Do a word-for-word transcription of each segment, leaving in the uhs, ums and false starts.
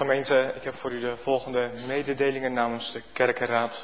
Gemeente, ik heb voor u de volgende mededelingen namens de Kerkenraad.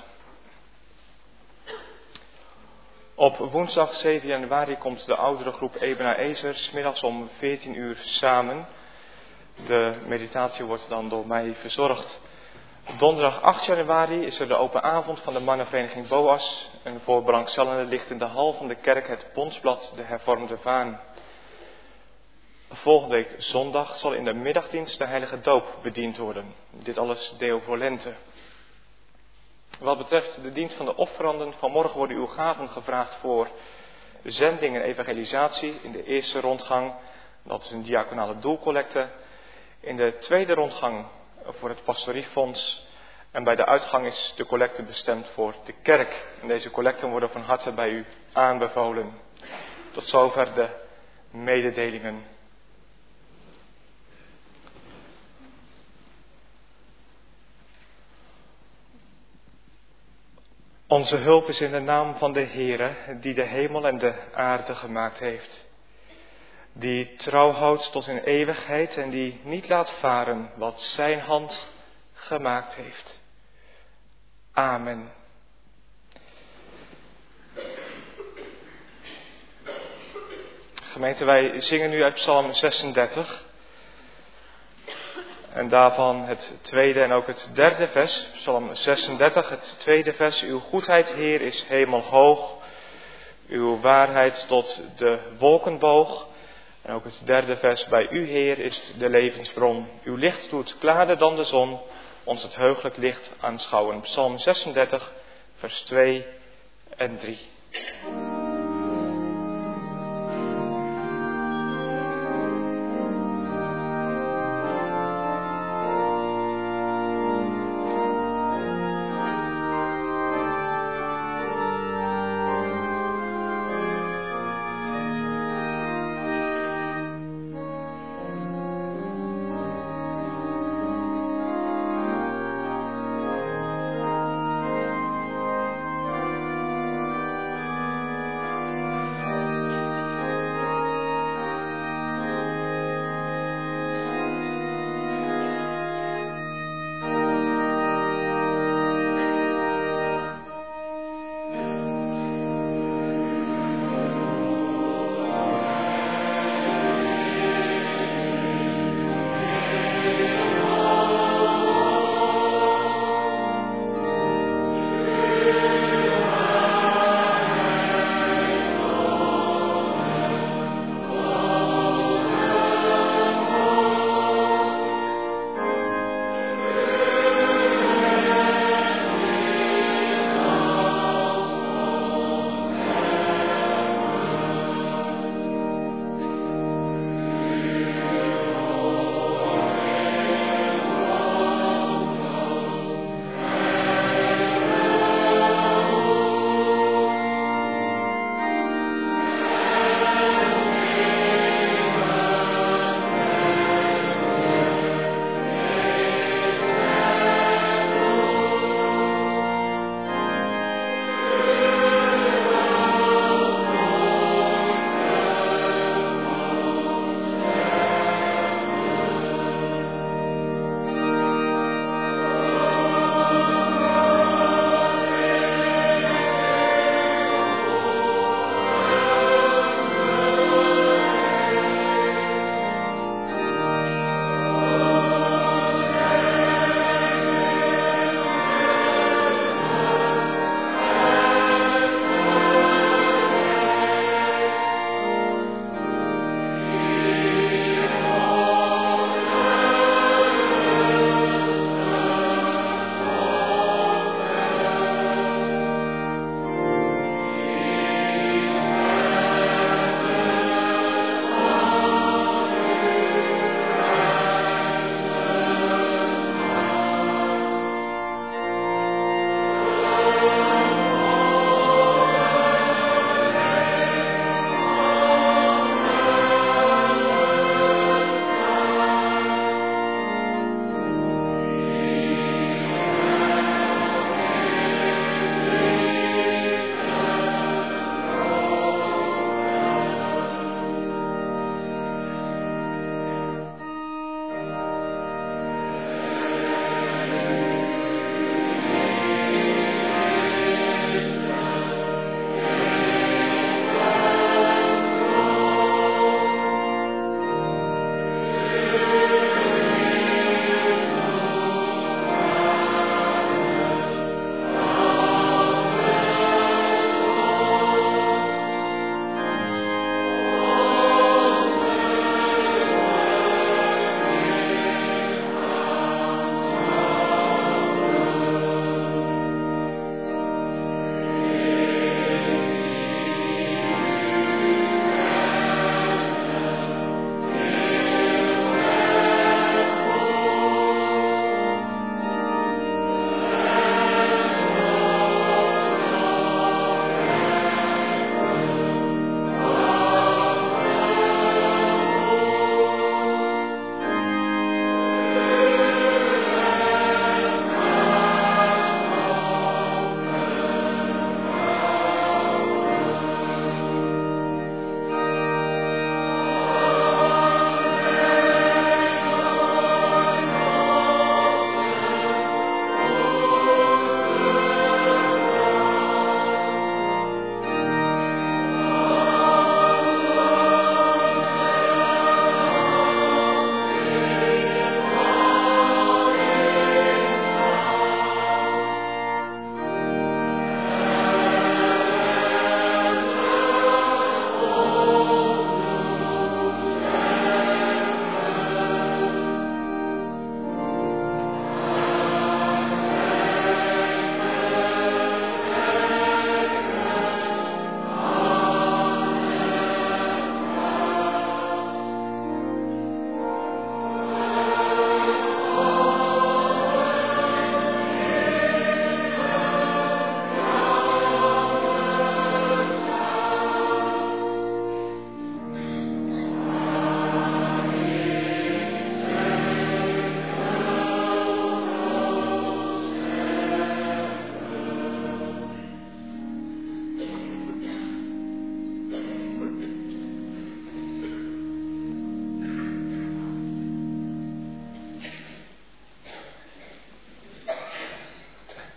Op woensdag zeven januari komt de oudere groep Ebena Ezer 's middags om veertien uur samen. De meditatie wordt dan door mij verzorgd. Donderdag acht januari is er de open avond van de mannenvereniging Boas. En voor belangstellenden ligt in de hal van de kerk het Bondsblad De Hervormde Vaan. Volgende week zondag zal in de middagdienst de heilige doop bediend worden. Dit alles deo volente. Wat betreft de dienst van de offeranden, vanmorgen worden uw gaven gevraagd voor zending en evangelisatie in de eerste rondgang. Dat is een diaconale doelcollecte. In de tweede rondgang voor het pastoriefonds. En bij de uitgang is de collecte bestemd voor de kerk. En deze collecten worden van harte bij u aanbevolen. Tot zover de mededelingen. Onze hulp is in de naam van de Heere, die de hemel en de aarde gemaakt heeft. Die trouw houdt tot in eeuwigheid en die niet laat varen wat zijn hand gemaakt heeft. Amen. Gemeente, wij zingen nu uit Psalm zesendertig. En daarvan het tweede en ook het derde vers, Psalm zesendertig, het tweede vers. Uw goedheid, Heer, is hemelhoog, uw waarheid tot de wolkenboog. En ook het derde vers, bij u, Heer, is de levensbron. Uw licht doet klaarder dan de zon, ons het heugelijk licht aanschouwen. Psalm zesendertig, vers twee en drie.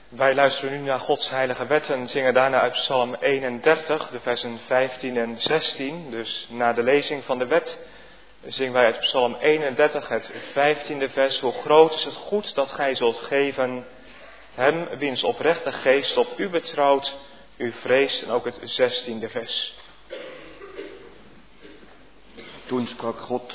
Wij luisteren nu naar Gods heilige wet en zingen daarna uit Psalm eenendertig, de versen vijftien en zestien. Dus na de lezing van de wet zingen wij uit Psalm eenendertig, het vijftiende vers. Hoe groot is het goed dat gij zult geven, hem wiens oprechte geest op u betrouwt, u vreest. En ook het zestiende vers. Toen sprak God: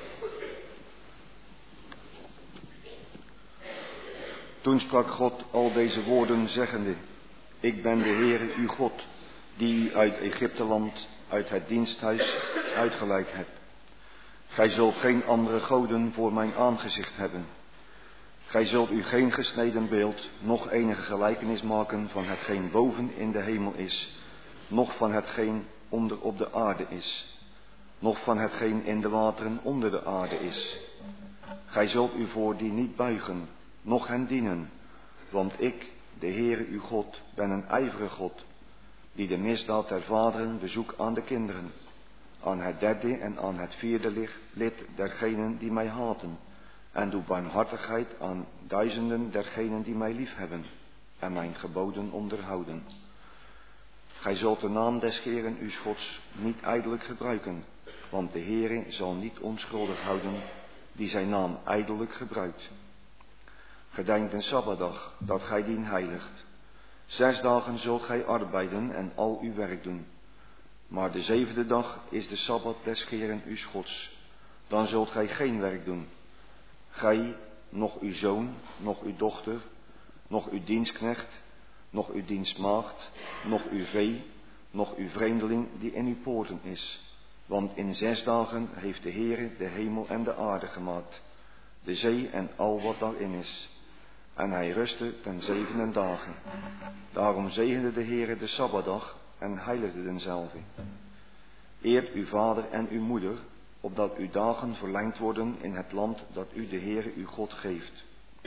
Toen sprak God al deze woorden zeggende: Ik ben de Heere uw God, die u uit Egypteland, uit het diensthuis uitgeleid hebt. Gij zult geen andere goden voor mijn aangezicht hebben. Gij zult u geen gesneden beeld, noch enige gelijkenis maken van hetgeen boven in de hemel is, noch van hetgeen onder op de aarde is, noch van hetgeen in de wateren onder de aarde is. Gij zult u voor die niet buigen, noch hen dienen, want ik, de Heere uw God, ben een ijverige God, die de misdaad der vaderen bezoek aan de kinderen, aan het derde en aan het vierde lid dergenen die mij haten, en doe barmhartigheid aan duizenden dergenen die mij liefhebben en mijn geboden onderhouden. Gij zult de naam des Heeren uws Gods niet ijdelijk gebruiken, want de Heere zal niet onschuldig houden die zijn naam ijdelijk gebruikt. Gedenkt een Sabbatdag, dat gij dien heiligt. Zes dagen zult gij arbeiden en al uw werk doen. Maar de zevende dag is de Sabbat des Heeren uws Gods. Dan zult gij geen werk doen. Gij, noch uw zoon, noch uw dochter, noch uw dienstknecht, noch uw dienstmaagd, noch uw vee, noch uw vreemdeling die in uw poorten is. Want in zes dagen heeft de Heere de hemel en de aarde gemaakt, de zee en al wat daarin is. En hij rustte ten zevende dagen. Daarom zegende de Heere de Sabbatdag en heiligde denzelve. Eert uw vader en uw moeder, opdat uw dagen verlengd worden in het land dat u de Heere uw God geeft.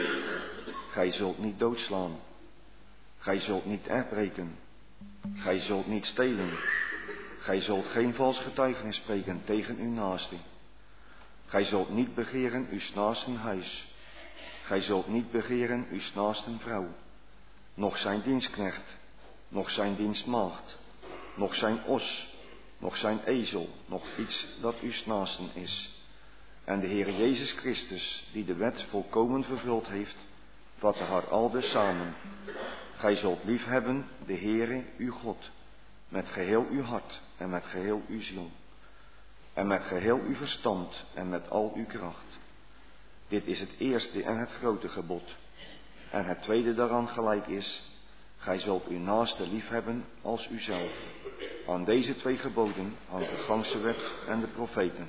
Gij zult niet doodslaan. Gij zult niet erbreken. Gij zult niet stelen. Gij zult geen vals getuigenis spreken tegen uw naaste. Gij zult niet begeren uw naasten huis. Gij zult niet begeren uw naasten vrouw, noch zijn dienstknecht, noch zijn dienstmaagd, noch zijn os, noch zijn ezel, noch iets dat uw naasten is. En de Heer Jezus Christus, die de wet volkomen vervuld heeft, vatte haar alde samen. Gij zult liefhebben de Heere uw God, met geheel uw hart en met geheel uw ziel, en met geheel uw verstand en met al uw kracht. Dit is het eerste en het grote gebod. En het tweede daaraan gelijk is: gij zult uw naaste liefhebben als uzelf. Aan deze twee geboden hangt de ganse wet en de profeten.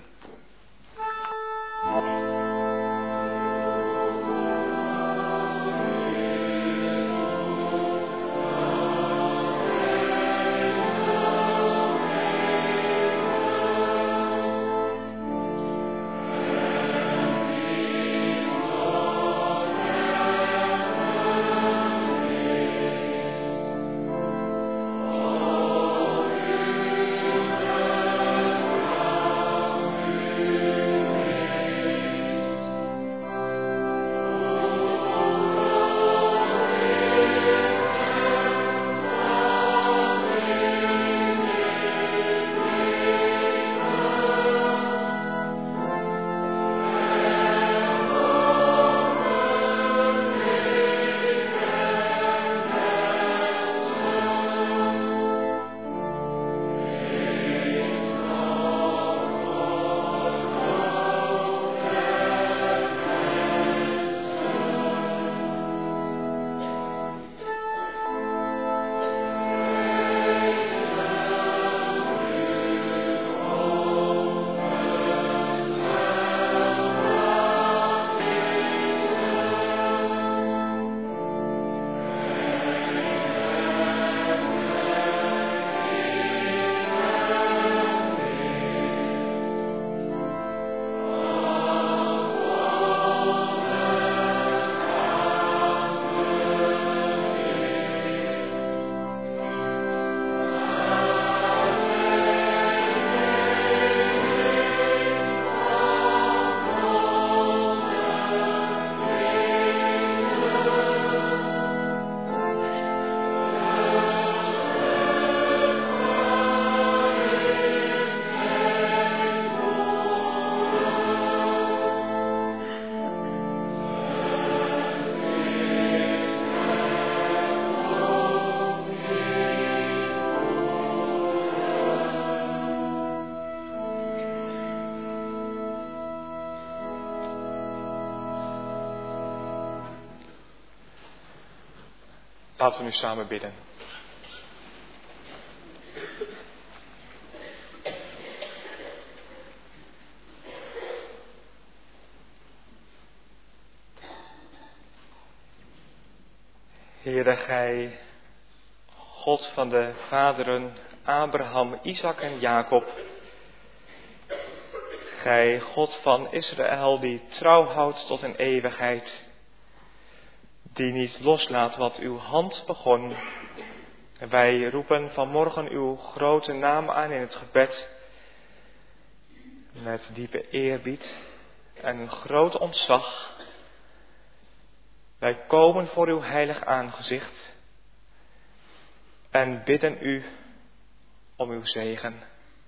Laten we nu samen bidden. Heere, gij, God van de vaderen Abraham, Isaac en Jacob, gij, God van Israël, die trouw houdt tot een eeuwigheid, die niet loslaat wat uw hand begon. Wij roepen vanmorgen uw grote naam aan in het gebed, met diepe eerbied en een groot ontzag. Wij komen voor uw heilig aangezicht en bidden u om uw zegen.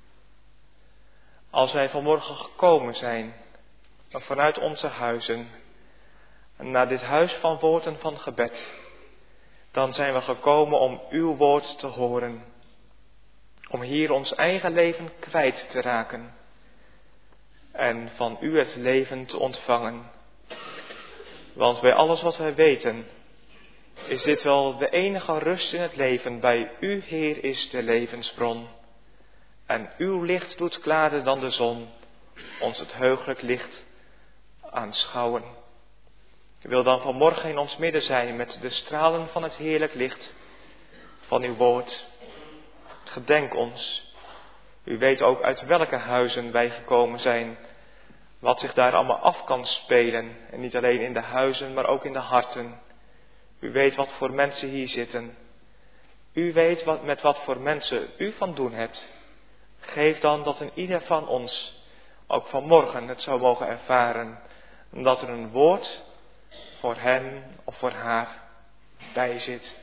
Als wij vanmorgen gekomen zijn vanuit onze huizen naar dit huis van woord en van gebed, dan zijn we gekomen om uw woord te horen. Om hier ons eigen leven kwijt te raken en van u het leven te ontvangen. Want bij alles wat wij weten, is dit wel de enige rust in het leven. Bij u, Heer, is de levensbron. En uw licht doet klaarder dan de zon, ons het heugelijk licht aanschouwen. Ik wil dan vanmorgen in ons midden zijn met de stralen van het heerlijk licht van uw woord. Gedenk ons. U weet ook uit welke huizen wij gekomen zijn. Wat zich daar allemaal af kan spelen. En niet alleen in de huizen, maar ook in de harten. U weet wat voor mensen hier zitten. U weet wat, met wat voor mensen u van doen hebt. Geef dan dat een ieder van ons ook vanmorgen het zou mogen ervaren. Dat er een woord voor hem of voor haar bij zit.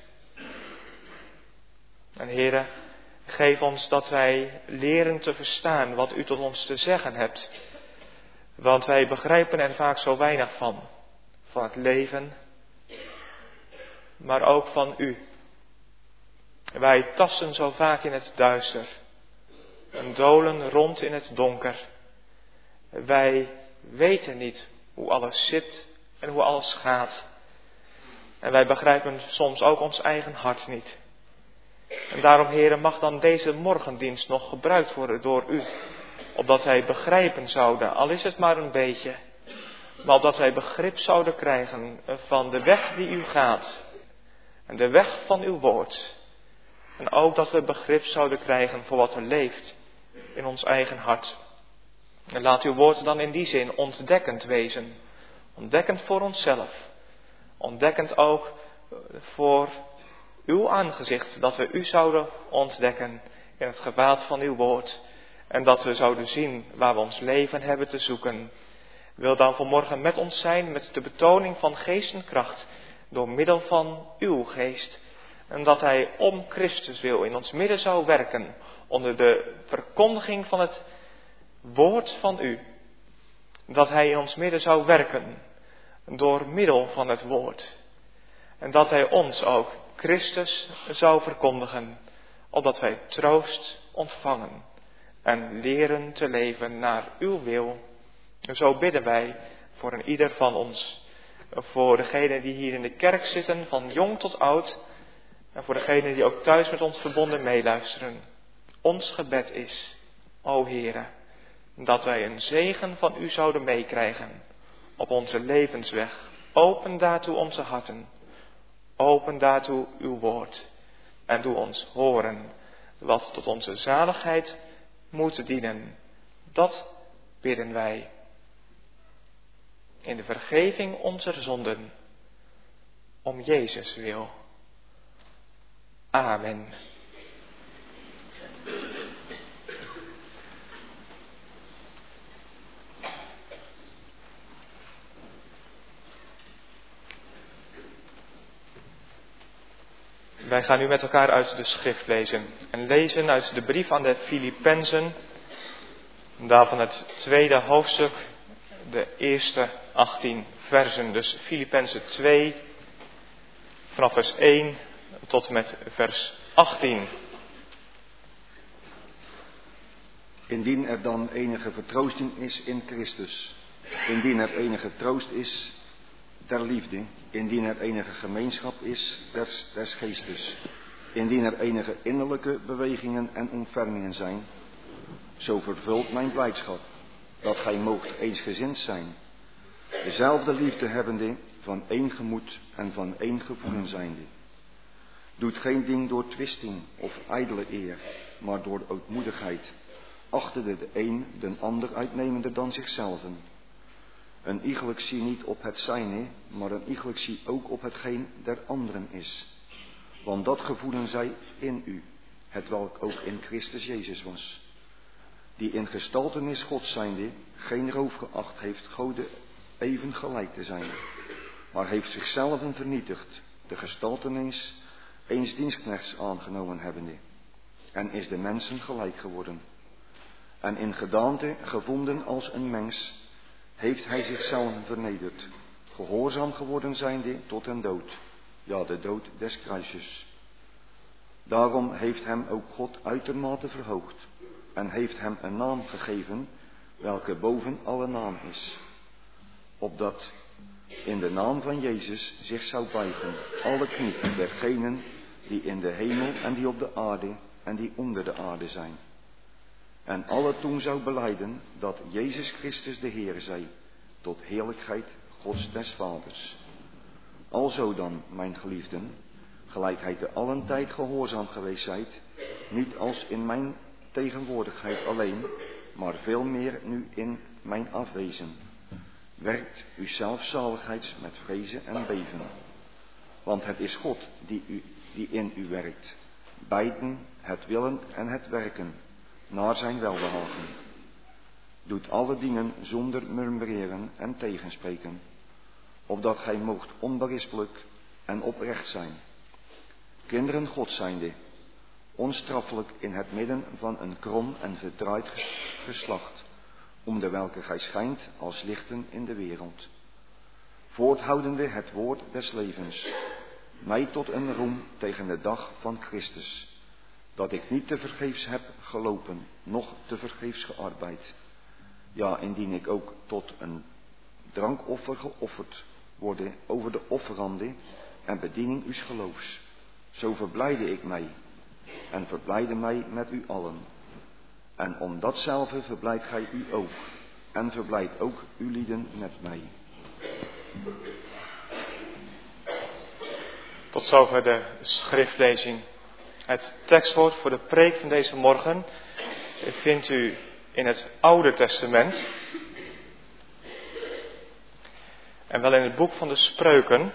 En Heere, geef ons dat wij leren te verstaan wat u tot ons te zeggen hebt. Want wij begrijpen er vaak zo weinig van. Van het leven, maar ook van u. Wij tasten zo vaak in het duister. En dolen rond in het donker. Wij weten niet hoe alles zit en hoe alles gaat. En wij begrijpen soms ook ons eigen hart niet. En daarom, Heere, mag dan deze morgendienst nog gebruikt worden door u. Opdat wij begrijpen zouden, al is het maar een beetje. Maar opdat wij begrip zouden krijgen van de weg die u gaat. En de weg van uw woord. En ook dat we begrip zouden krijgen voor wat er leeft in ons eigen hart. En laat uw woord dan in die zin ontdekkend wezen. Ontdekkend voor onszelf. Ontdekkend ook voor uw aangezicht. Dat we u zouden ontdekken in het gewaad van uw woord. En dat we zouden zien waar we ons leven hebben te zoeken. Wil dan vanmorgen met ons zijn met de betoning van geest en kracht. Door middel van uw geest. En dat hij om Christus wil in ons midden zou werken. Onder de verkondiging van het woord van u. Dat hij in ons midden zou werken. Door middel van het woord. En dat hij ons ook Christus zou verkondigen. Opdat wij troost ontvangen. En leren te leven naar uw wil. En zo bidden wij voor een ieder van ons. Voor degenen die hier in de kerk zitten, van jong tot oud. En voor degenen die ook thuis met ons verbonden meeluisteren. Ons gebed is, o Heere, dat wij een zegen van u zouden meekrijgen. Op onze levensweg. Open daartoe onze harten. Open daartoe uw woord. En doe ons horen wat tot onze zaligheid moet dienen. Dat bidden wij. In de vergeving onze zonden. Om Jezus wil. Amen. Wij gaan nu met elkaar uit de schrift lezen. En lezen uit de brief aan de Filippenzen. Daarvan het tweede hoofdstuk. De eerste achttien versen. Dus Filippenzen twee. Vanaf vers één tot met vers achttien. Indien er dan enige vertroosting is in Christus. Indien er enige troost is. ter liefde, indien er enige gemeenschap is des, des geestes, indien er enige innerlijke bewegingen en ontfermingen zijn, zo vervult mijn blijdschap, dat gij moogt eensgezind zijn, dezelfde liefde hebbende, van één gemoed en van één gevoelen zijnde. Doet geen ding door twisting of ijdele eer, maar door ootmoedigheid, achtende de een den ander uitnemender dan zichzelven. Een iegelijk zie niet op het zijne, maar een iegelijk zie ook op hetgeen der anderen is. Want dat gevoelen zij in u, hetwelk ook in Christus Jezus was, die in gestaltenis God zijnde geen roof geacht heeft Gode even gelijk te zijn, maar heeft zichzelf vernietigd, de gestaltenis eens dienstknechts aangenomen hebbende, en is de mensen gelijk geworden. En in gedaante gevonden als een mens, heeft hij zichzelf vernederd, gehoorzaam geworden zijnde tot den dood, ja, de dood des kruises. Daarom heeft hem ook God uitermate verhoogd, en heeft hem een naam gegeven, welke boven alle naam is, opdat in de naam van Jezus zich zou buigen alle knie dergenen die in de hemel en die op de aarde en die onder de aarde zijn. En alle tong zou belijden dat Jezus Christus de Heer zij, tot heerlijkheid Gods des Vaders. Alzo dan, mijn geliefden, gelijk gij te allen tijd gehoorzaam geweest zijt, niet als in mijn tegenwoordigheid alleen, maar veel meer nu in mijn afwezen. Werkt uw zelfzaligheids met vrezen en beven. Want het is God die, u, die in u werkt, beiden het willen en het werken, naar zijn welbehagen. Doet alle dingen zonder murmureren en tegenspreken, opdat gij moogt onberispelijk en oprecht zijn, kinderen God zijnde, onstraffelijk in het midden van een krom en verdraaid geslacht, om de welke gij schijnt als lichten in de wereld, voorthoudende het woord des levens, mij tot een roem tegen de dag van Christus, dat ik niet te vergeefs heb gelopen, noch te vergeefs gearbeid. Ja, indien ik ook tot een drankoffer geofferd worde over de offerande en bediening uws geloofs, zo verblijde ik mij en verblijde mij met u allen. En om datzelfde verblijdt gij u ook en verblijdt ook uw lieden met mij. Tot zover de schriftlezing. Het tekstwoord voor de preek van deze morgen vindt u in het Oude Testament. En wel in het boek van de Spreuken.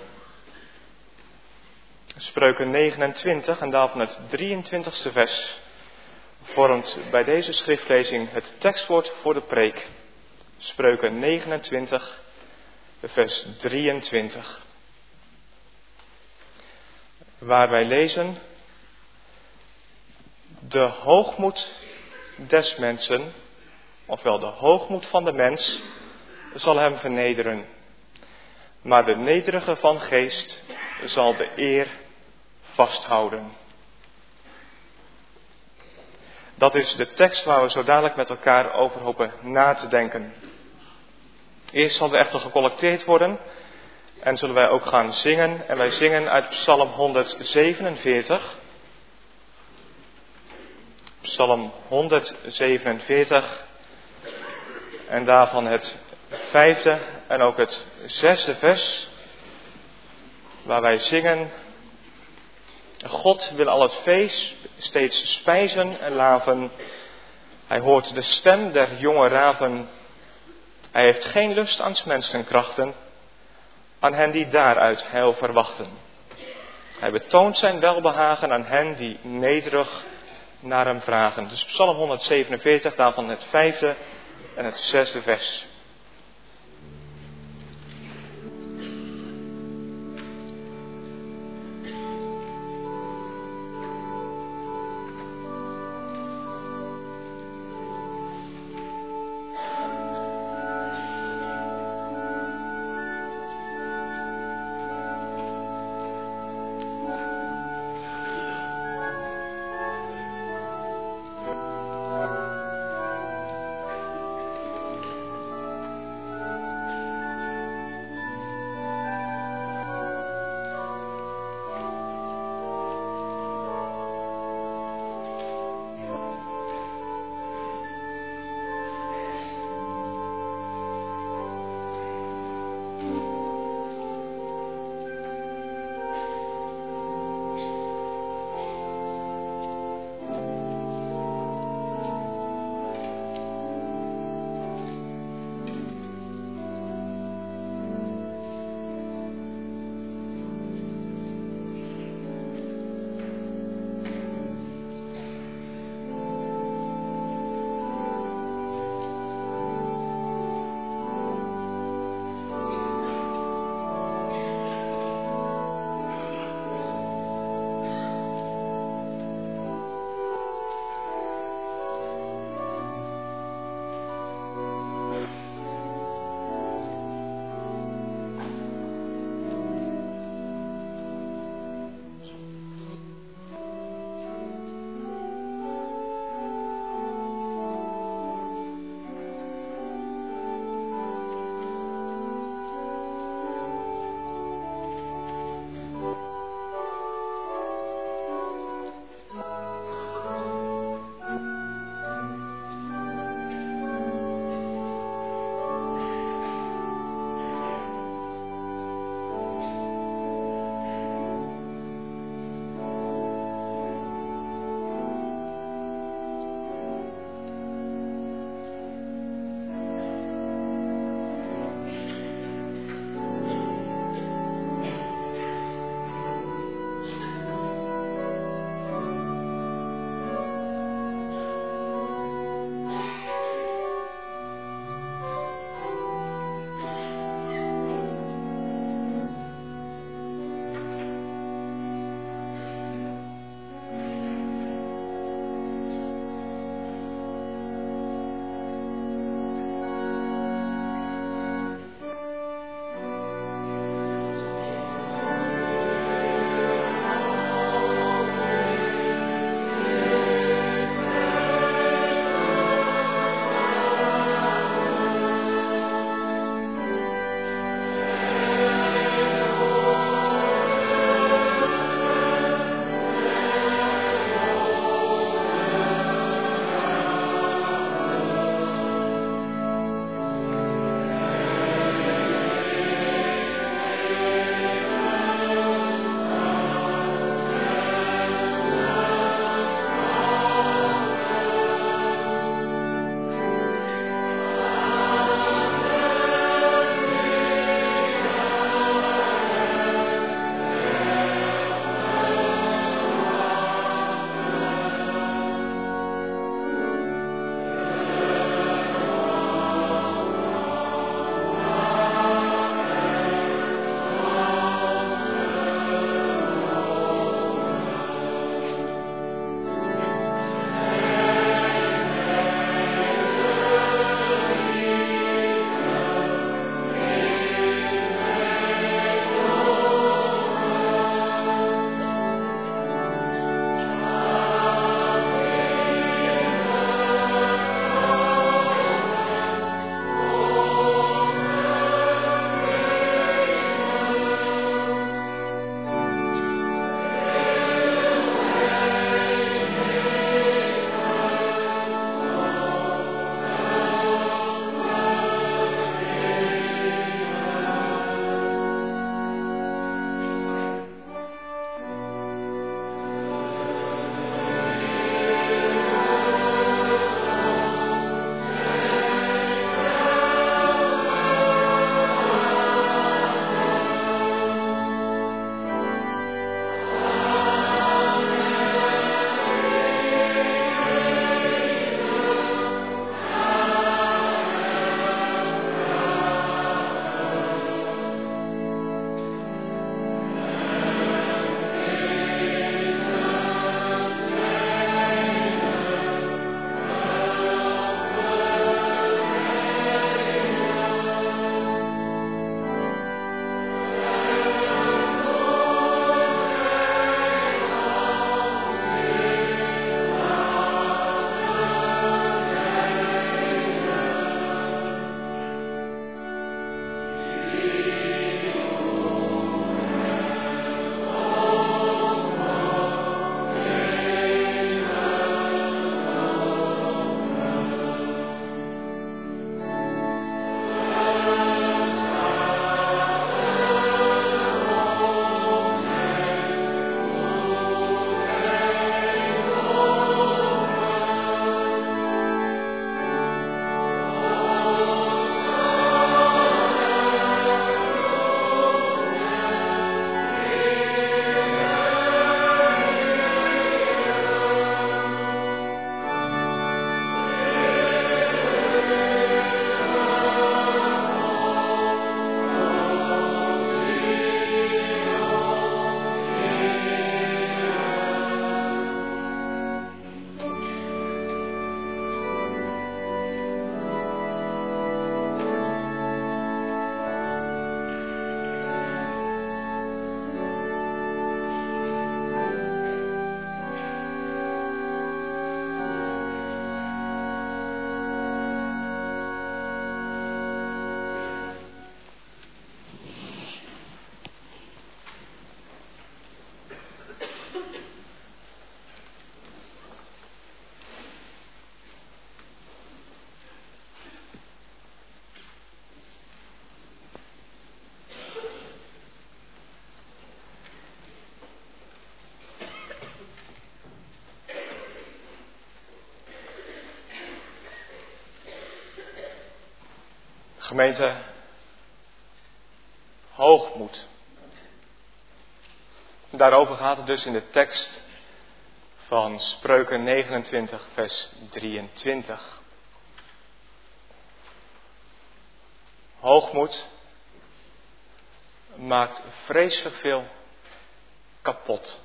Spreuken negenentwintig en daarvan het drieëntwintigste vers vormt bij deze schriftlezing het tekstwoord voor de preek. Spreuken negenentwintig, vers drieëntwintig. Waar wij lezen: de hoogmoed des mensen, ofwel de hoogmoed van de mens, zal hem vernederen. Maar de nederige van geest zal de eer vasthouden. Dat is de tekst waar we zo dadelijk met elkaar over hopen na te denken. Eerst zal er echter gecollecteerd worden en zullen wij ook gaan zingen. En wij zingen uit Psalm honderdzevenenveertig. Psalm honderdzevenenveertig en daarvan het vijfde en ook het zesde vers, waar wij zingen: God wil al het vlees steeds spijzen en laven. Hij hoort de stem der jonge raven. Hij heeft geen lust aan 's mensen krachten, aan hen die daaruit heil verwachten. Hij betoont zijn welbehagen aan hen die nederig naar hem vragen. Dus Psalm honderdzevenenveertig, daarvan het vijfde en het zesde vers. Gemeente, hoogmoed. Daarover gaat het dus in de tekst van Spreuken negenentwintig, vers drieëntwintig. Hoogmoed maakt vreselijk veel kapot.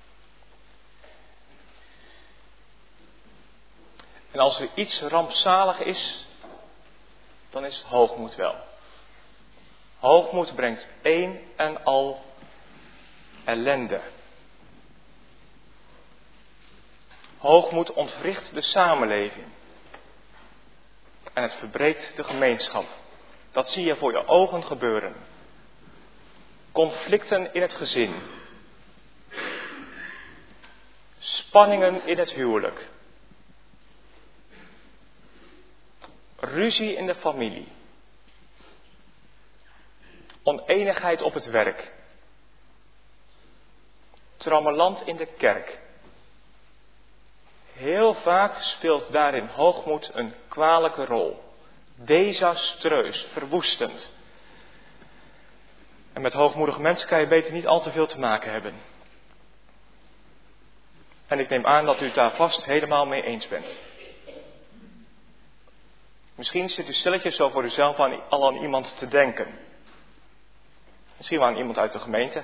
En als er iets rampzalig is, dan is hoogmoed wel. Hoogmoed brengt een en al ellende. Hoogmoed ontwricht de samenleving. En het verbreekt de gemeenschap. Dat zie je voor je ogen gebeuren. Conflicten in het gezin. Spanningen in het huwelijk. Ruzie in de familie. Oneenigheid op het werk. Trammeland in de kerk. Heel vaak speelt daarin hoogmoed een kwalijke rol. Desastreus, verwoestend. En met hoogmoedige mensen kan je beter niet al te veel te maken hebben. En ik neem aan dat u het daar vast helemaal mee eens bent. Misschien zit u stilletjes zo voor uzelf aan, al aan iemand te denken. Misschien wel aan iemand uit de gemeente.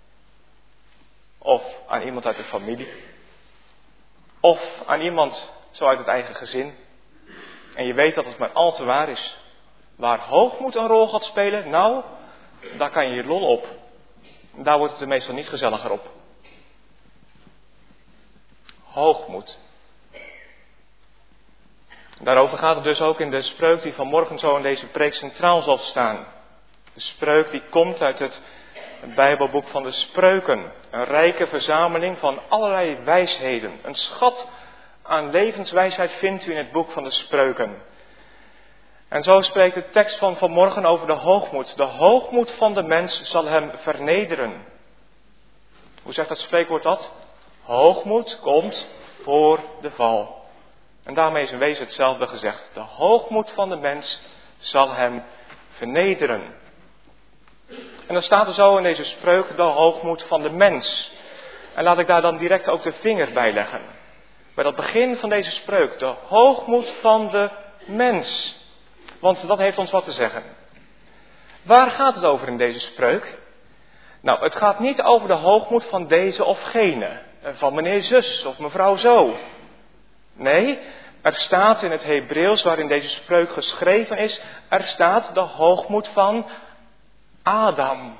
Of aan iemand uit de familie. Of aan iemand zo uit het eigen gezin. En je weet dat het maar al te waar is. Waar hoogmoed een rol gaat spelen, nou, daar kan je je lol op. Daar wordt het er meestal niet gezelliger op. Hoogmoed. Daarover gaat het dus ook in de spreuk die vanmorgen zo in deze preek centraal zal staan. De spreuk die komt uit het Bijbelboek van de Spreuken. Een rijke verzameling van allerlei wijsheden. Een schat aan levenswijsheid vindt u in het boek van de Spreuken. En zo spreekt de tekst van vanmorgen over de hoogmoed. De hoogmoed van de mens zal hem vernederen. Hoe zegt dat spreekwoord dat? Hoogmoed komt voor de val. En daarmee is in wezen hetzelfde gezegd. De hoogmoed van de mens zal hem vernederen. En dan staat er zo in deze spreuk de hoogmoed van de mens. En laat ik daar dan direct ook de vinger bij leggen. Bij dat begin van deze spreuk. De hoogmoed van de mens. Want dat heeft ons wat te zeggen. Waar gaat het over in deze spreuk? Nou, het gaat niet over de hoogmoed van deze of gene. Van meneer zus of mevrouw zo. Nee, er staat in het Hebreeuws waarin deze spreuk geschreven is. Er staat de hoogmoed van Adam.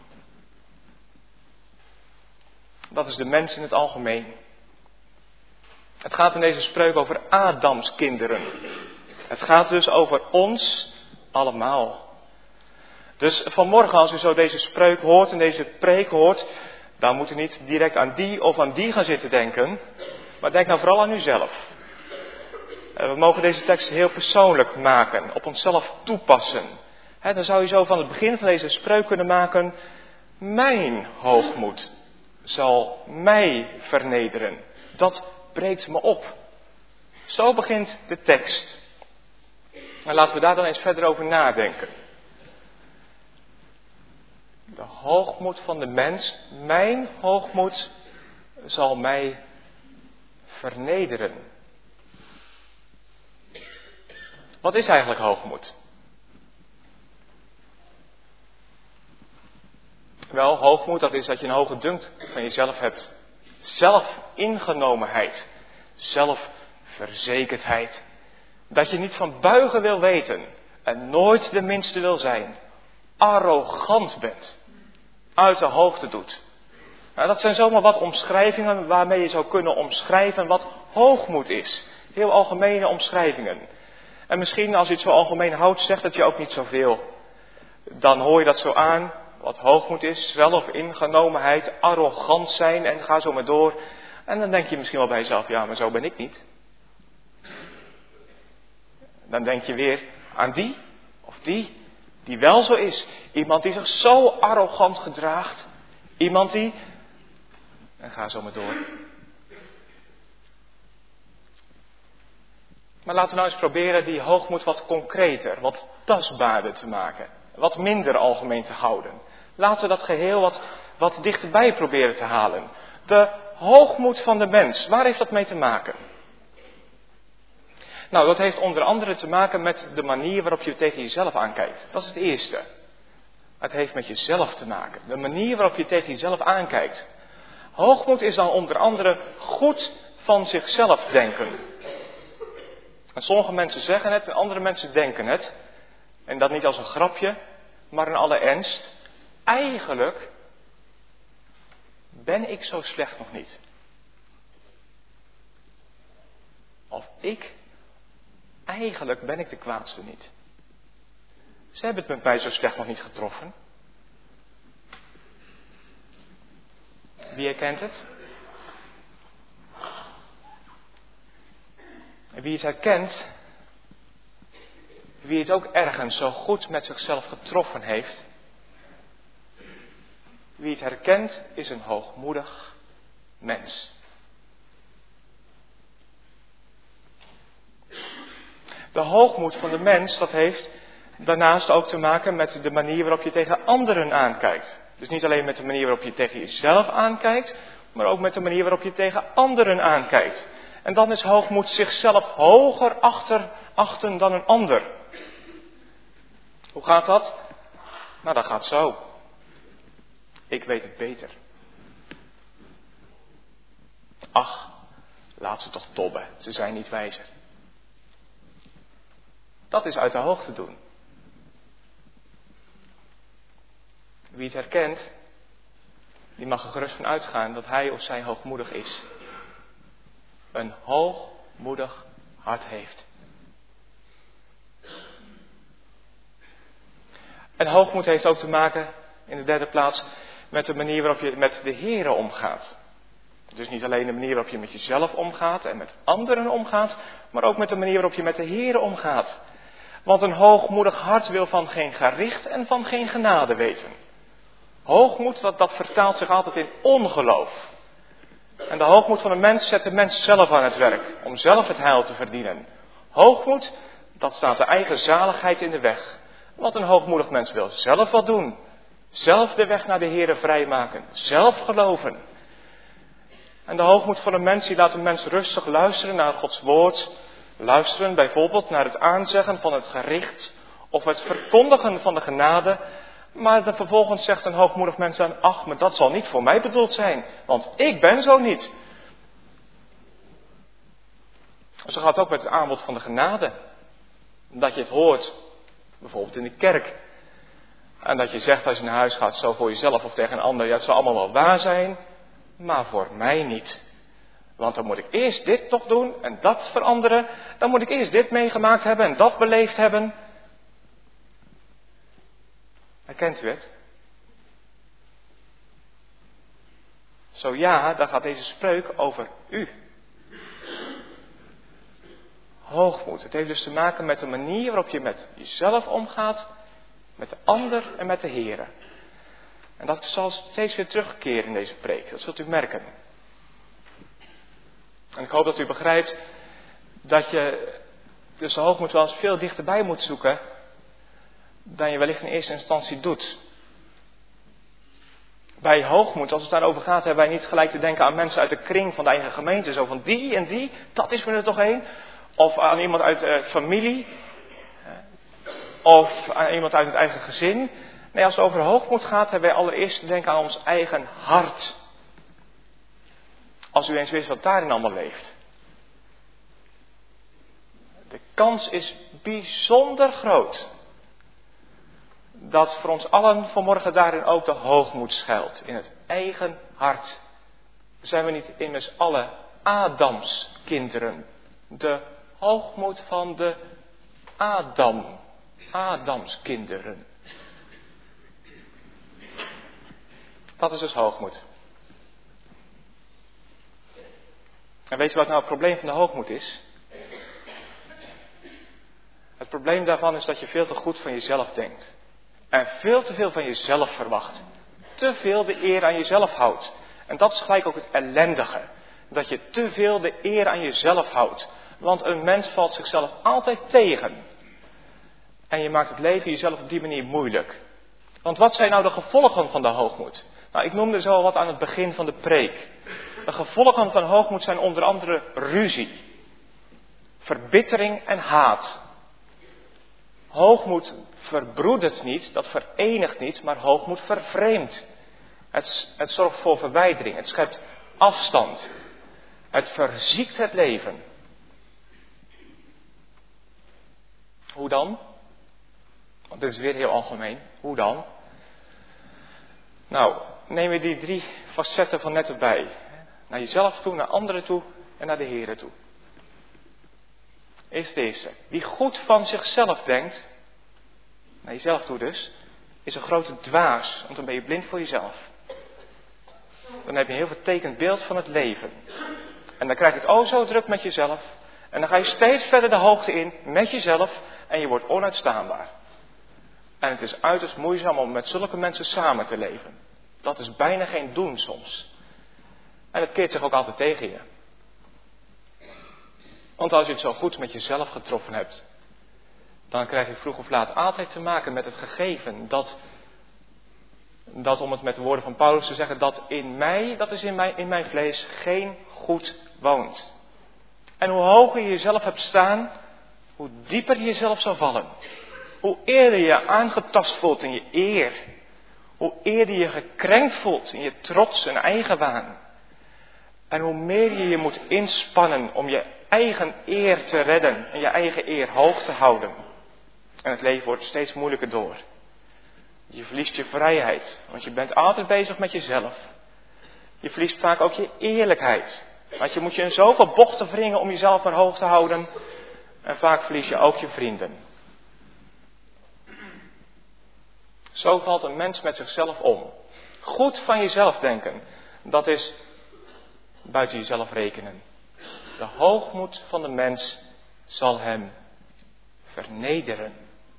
Dat is de mens in het algemeen. Het gaat in deze spreuk over Adams kinderen. Het gaat dus over ons allemaal. Dus vanmorgen als u zo deze spreuk hoort en deze preek hoort, dan moet u niet direct aan die of aan die gaan zitten denken. Maar denk nou vooral aan uzelf. We mogen deze tekst heel persoonlijk maken, op onszelf toepassen. He, dan zou je zo van het begin van deze spreuk kunnen maken. Mijn hoogmoed zal mij vernederen. Dat breekt me op. Zo begint de tekst. En laten we daar dan eens verder over nadenken. De hoogmoed van de mens, mijn hoogmoed zal mij vernederen. Wat is eigenlijk hoogmoed? Wel, hoogmoed, dat is dat je een hoge dunk van jezelf hebt. Zelfingenomenheid. Zelfverzekerdheid. Dat je niet van buigen wil weten. En nooit de minste wil zijn. Arrogant bent. Uit de hoogte doet. Nou, dat zijn zomaar wat omschrijvingen waarmee je zou kunnen omschrijven wat hoogmoed is. Heel algemene omschrijvingen. En misschien als je het zo algemeen houdt, zegt het je ook niet zoveel. Dan hoor je dat zo aan. Wat hoogmoed is, zelfingenomenheid, arrogant zijn en ga zo maar door. En dan denk je misschien wel bij jezelf, ja, maar zo ben ik niet. Dan denk je weer aan die of die, die wel zo is. Iemand die zich zo arrogant gedraagt. Iemand die... En ga zo maar door. Maar laten we nou eens proberen die hoogmoed wat concreter, wat tastbaarder te maken. Wat minder algemeen te houden. Laten we dat geheel wat, wat dichterbij proberen te halen. De hoogmoed van de mens, waar heeft dat mee te maken? Nou, dat heeft onder andere te maken met de manier waarop je tegen jezelf aankijkt. Dat is het eerste. Het heeft met jezelf te maken. De manier waarop je tegen jezelf aankijkt. Hoogmoed is dan onder andere goed van zichzelf denken. En sommige mensen zeggen het en andere mensen denken het. En dat niet als een grapje, maar in alle ernst. Eigenlijk ben ik zo slecht nog niet. Of ik, eigenlijk ben ik de kwaadste niet. Ze hebben het met mij zo slecht nog niet getroffen. Wie herkent het? En wie het herkent, wie het ook ergens zo goed met zichzelf getroffen heeft, wie het herkent is een hoogmoedig mens. De hoogmoed van de mens, dat heeft daarnaast ook te maken met de manier waarop je tegen anderen aankijkt. Dus niet alleen met de manier waarop je tegen jezelf aankijkt, maar ook met de manier waarop je tegen anderen aankijkt. En dan is hoogmoed zichzelf hoger achter, achten dan een ander. Hoe gaat dat? Nou, dat gaat zo. Ik weet het beter. Ach, laat ze toch tobben, ze zijn niet wijzer. Dat is uit de hoogte doen. Wie het herkent, die mag er gerust van uitgaan dat hij of zij hoogmoedig is. Een hoogmoedig hart heeft. En hoogmoed heeft ook te maken, in de derde plaats, met de manier waarop je met de Here omgaat. Dus niet alleen de manier waarop je met jezelf omgaat en met anderen omgaat, maar ook met de manier waarop je met de Here omgaat. Want een hoogmoedig hart wil van geen gericht en van geen genade weten. Hoogmoed, dat, dat vertaalt zich altijd in ongeloof. En de hoogmoed van een mens zet de mens zelf aan het werk, om zelf het heil te verdienen. Hoogmoed, dat staat de eigen zaligheid in de weg. Want een hoogmoedig mens wil zelf wat doen. Zelf de weg naar de Here vrijmaken. Zelf geloven. En de hoogmoed van een mens, die laat een mens rustig luisteren naar Gods woord. Luisteren bijvoorbeeld naar het aanzeggen van het gericht of het verkondigen van de genade. Maar dan vervolgens zegt een hoogmoedig mens dan, ach, maar dat zal niet voor mij bedoeld zijn, want ik ben zo niet. Zo gaat het ook met het aanbod van de genade. Dat je het hoort, bijvoorbeeld in de kerk. En dat je zegt als je naar huis gaat, zo voor jezelf of tegen een ander, ja, het zal allemaal wel waar zijn, maar voor mij niet. Want dan moet ik eerst dit toch doen en dat veranderen. Dan moet ik eerst dit meegemaakt hebben en dat beleefd hebben. Herkent u het? Zo ja, dan gaat deze spreuk over u. Hoogmoed. Het heeft dus te maken met de manier waarop je met jezelf omgaat, met de ander en met de Here. En dat zal steeds weer terugkeren in deze preek. Dat zult u merken. En ik hoop dat u begrijpt dat je dus de hoogmoed wel eens veel dichterbij moet zoeken dan je wellicht in eerste instantie doet. Bij hoogmoed, als het daarover gaat, hebben wij niet gelijk te denken aan mensen uit de kring van de eigen gemeente. Zo van die en die, dat is me er toch één. Of aan iemand uit de familie. Of aan iemand uit het eigen gezin. Nee, als het over hoogmoed gaat, hebben wij allereerst te denken aan ons eigen hart. Als u eens wist wat daarin allemaal leeft. De kans is bijzonder groot dat voor ons allen vanmorgen daarin ook de hoogmoed schuilt. In het eigen hart. Zijn we niet immers alle Adams kinderen? De hoogmoed van de Adam. Adams kinderen. Dat is dus hoogmoed. En weet je wat nou het probleem van de hoogmoed is? Het probleem daarvan is dat je veel te goed van jezelf denkt. En veel te veel van jezelf verwacht. Te veel de eer aan jezelf houdt. En dat is gelijk ook het ellendige. Dat je te veel de eer aan jezelf houdt. Want een mens valt zichzelf altijd tegen. En je maakt het leven jezelf op die manier moeilijk. Want wat zijn nou de gevolgen van de hoogmoed? Nou, ik noemde zo wat aan het begin van de preek. De gevolgen van hoogmoed zijn onder andere ruzie, verbittering en haat. Hoogmoed verbroedert niet, dat verenigt niet, maar hoogmoed vervreemdt. Het, het zorgt voor verwijdering, het schept afstand. Het verziekt het leven. Hoe dan? Want dit is weer heel algemeen. Hoe dan? Nou, neem je die drie facetten van net erbij. Naar jezelf toe, naar anderen toe en naar de Here toe. Eerst deze. Wie goed van zichzelf denkt, naar jezelf toe dus, is een grote dwaas. Want dan ben je blind voor jezelf. Dan heb je een heel vertekend beeld van het leven. En dan krijg je het o zo druk met jezelf. En dan ga je steeds verder de hoogte in met jezelf. En je wordt onuitstaanbaar. En het is uiterst moeizaam om met zulke mensen samen te leven. Dat is bijna geen doen soms. En het keert zich ook altijd tegen je. Want als je het zo goed met jezelf getroffen hebt, dan krijg je vroeg of laat altijd te maken met het gegeven dat, dat om het met de woorden van Paulus te zeggen, dat in mij, dat is in mijn, in mijn vlees, geen goed woont. En hoe hoger je jezelf hebt staan, hoe dieper je jezelf zal vallen. Hoe eerder je je aangetast voelt in je eer. Hoe eerder je gekrenkt voelt in je trots en eigenwaan. En hoe meer je je moet inspannen om je eigen eer te redden en je eigen eer hoog te houden. En het leven wordt steeds moeilijker door. Je verliest je vrijheid, want je bent altijd bezig met jezelf. Je verliest vaak ook je eerlijkheid. Want je moet je in zoveel bochten wringen om jezelf maar hoog te houden. En vaak verlies je ook je vrienden. Zo valt een mens met zichzelf om. Goed van jezelf denken, dat is buiten jezelf rekenen. De hoogmoed van de mens zal hem vernederen.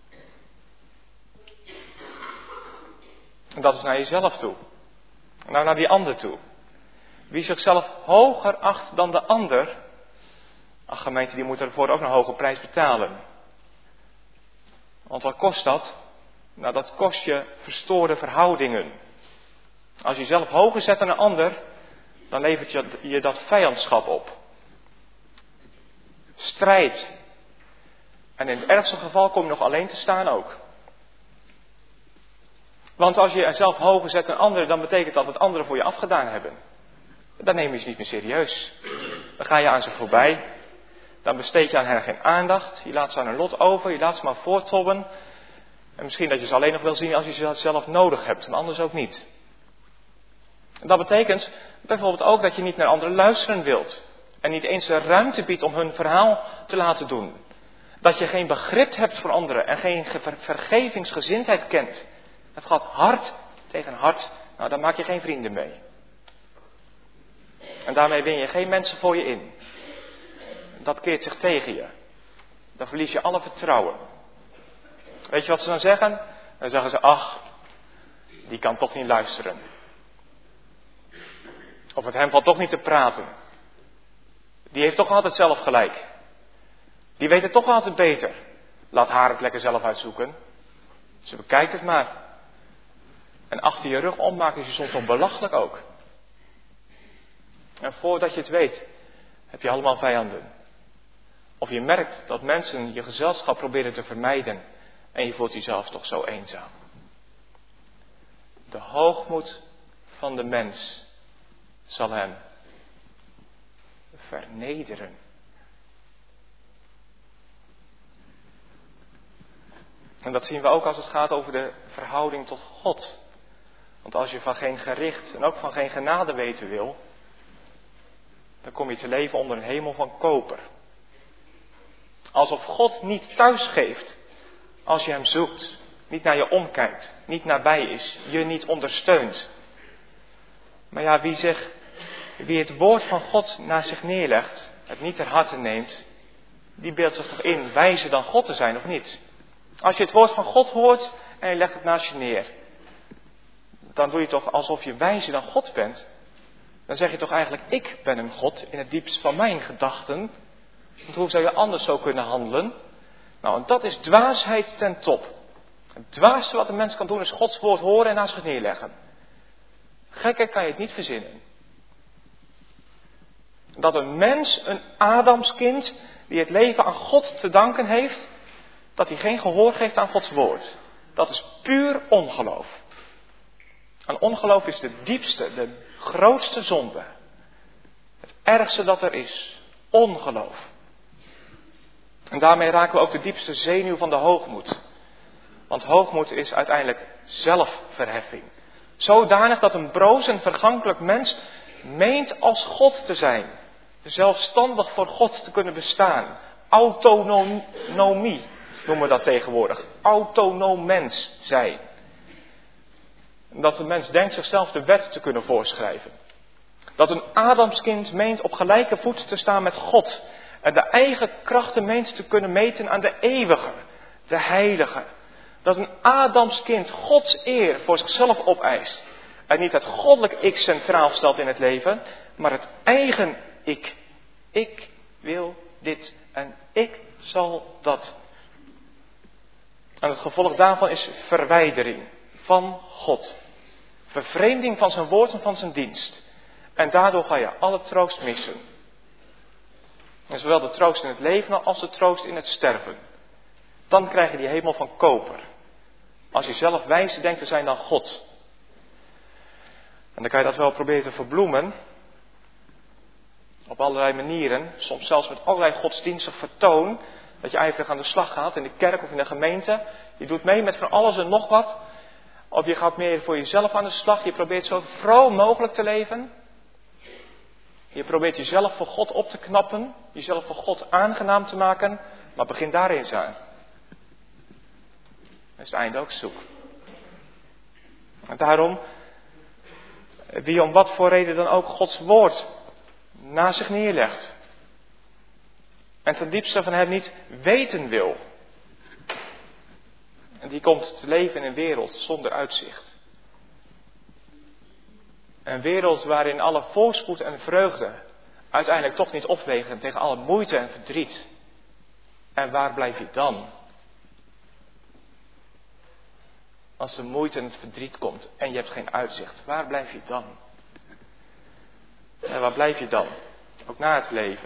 En dat is naar jezelf toe. Nou, naar die ander toe. Wie zichzelf hoger acht dan de ander, ach gemeente, die moet ervoor ook een hoge prijs betalen. Want wat kost dat? Nou, dat kost je verstoorde verhoudingen. Als je jezelf hoger zet dan een ander, dan levert je, je dat vijandschap op. Strijd. En in het ergste geval kom je nog alleen te staan ook. Want als je jezelf hoger zet dan anderen, dan betekent dat dat anderen voor je afgedaan hebben. Dan neem je ze niet meer serieus. Dan ga je aan ze voorbij. Dan besteed je aan hen geen aandacht. Je laat ze aan hun lot over. Je laat ze maar voorttobben. En misschien dat je ze alleen nog wil zien als je ze zelf nodig hebt. En anders ook niet. En dat betekent bijvoorbeeld ook dat je niet naar anderen luisteren wilt. En niet eens de ruimte biedt om hun verhaal te laten doen. Dat je geen begrip hebt voor anderen. En geen vergevingsgezindheid kent. Het gaat hart tegen hart. Nou, daar maak je geen vrienden mee. En daarmee win je geen mensen voor je in. Dat keert zich tegen je. Dan verlies je alle vertrouwen. Weet je wat ze dan zeggen? Dan zeggen ze, ach, die kan toch niet luisteren. Of met hem valt toch niet te praten. Die heeft toch altijd zelf gelijk. Die weet het toch altijd beter. Laat haar het lekker zelf uitzoeken. Ze bekijkt het maar. En achter je rug om maken ze soms toch belachelijk ook. En voordat je het weet, heb je allemaal vijanden. Of je merkt dat mensen je gezelschap proberen te vermijden. En je voelt jezelf toch zo eenzaam. De hoogmoed van de mens zal hem vernederen. En dat zien we ook als het gaat over de verhouding tot God. Want als je van geen gericht en ook van geen genade weten wil, dan kom je te leven onder een hemel van koper. Alsof God niet thuis geeft als je hem zoekt. Niet naar je omkijkt, niet nabij is, je niet ondersteunt. Maar ja, wie, zich, wie het woord van God naar zich neerlegt, het niet ter harte neemt, die beeldt zich toch in wijzer dan God te zijn of niet? Als je het woord van God hoort en je legt het naast je neer, dan doe je toch alsof je wijzer dan God bent. Dan zeg je toch eigenlijk, ik ben een God in het diepst van mijn gedachten. Want hoe zou je anders zo kunnen handelen? Nou, en dat is dwaasheid ten top. Het dwaasste wat een mens kan doen is Gods woord horen en naast zich neerleggen. Gekker kan je het niet verzinnen. Dat een mens, een Adamskind, die het leven aan God te danken heeft, dat hij geen gehoor geeft aan Gods woord. Dat is puur ongeloof. En ongeloof is de diepste, de grootste zonde. Het ergste dat er is. Ongeloof. En daarmee raken we ook de diepste zenuw van de hoogmoed. Want hoogmoed is uiteindelijk zelfverheffing. Zodanig dat een broos en vergankelijk mens meent als God te zijn. Zelfstandig voor God te kunnen bestaan. Autonomie noemen we dat tegenwoordig. Autonoom mens zijn. Dat de mens denkt zichzelf de wet te kunnen voorschrijven. Dat een Adamskind meent op gelijke voet te staan met God. En de eigen krachten meent te kunnen meten aan de eeuwige, de heilige. Dat een Adamskind Gods eer voor zichzelf opeist. En niet het goddelijk ik centraal stelt in het leven, maar het eigen ik. Ik wil dit en ik zal dat. En het gevolg daarvan is verwijdering van God. Vervreemding van zijn woord en van zijn dienst. En daardoor ga je alle troost missen. En zowel de troost in het leven als de troost in het sterven. Dan krijg je die hemel van koper. Als je zelf wijzer denkt te zijn dan God. En dan kan je dat wel proberen te verbloemen. Op allerlei manieren. Soms zelfs met allerlei godsdienstig vertoon. Dat je ijverig aan de slag gaat in de kerk of in de gemeente. Je doet mee met van alles en nog wat. Of je gaat meer voor jezelf aan de slag. Je probeert zo vroom mogelijk te leven. Je probeert jezelf voor God op te knappen. Jezelf voor God aangenaam te maken. Maar begin daar eens aan. Dan is het einde ook zoek. En daarom, wie om wat voor reden dan ook Gods woord naast zich neerlegt. En ten diepste van hem niet weten wil. En die komt te leven in een wereld zonder uitzicht. Een wereld waarin alle voorspoed en vreugde uiteindelijk toch niet opwegen tegen alle moeite en verdriet. En waar blijf je dan? Als de moeite en het verdriet komt en je hebt geen uitzicht, waar blijf je dan? En waar blijf je dan? Ook na het leven.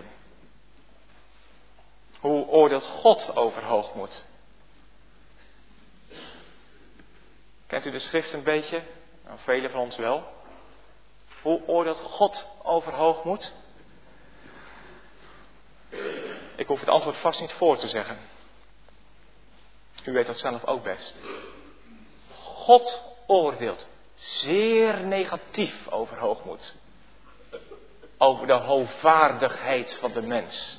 Hoe oordeelt God over hoogmoed? Kent u de schrift een beetje? Nou, velen van ons wel. Hoe oordeelt God over hoogmoed? Ik hoef het antwoord vast niet voor te zeggen. U weet dat zelf ook best. God oordeelt zeer negatief over hoogmoed. Over de hoogvaardigheid van de mens.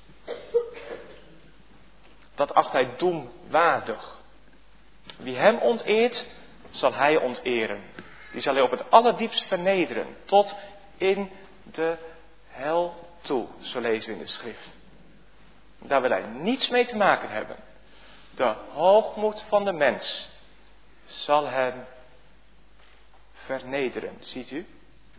Dat acht hij doemwaardig. Wie hem onteert, zal hij onteren. Die zal hij op het allerdiepst vernederen. Tot in de hel toe, zo lezen we in de schrift. Daar wil hij niets mee te maken hebben. De hoogmoed van de mens zal hem vernederen. Ziet u?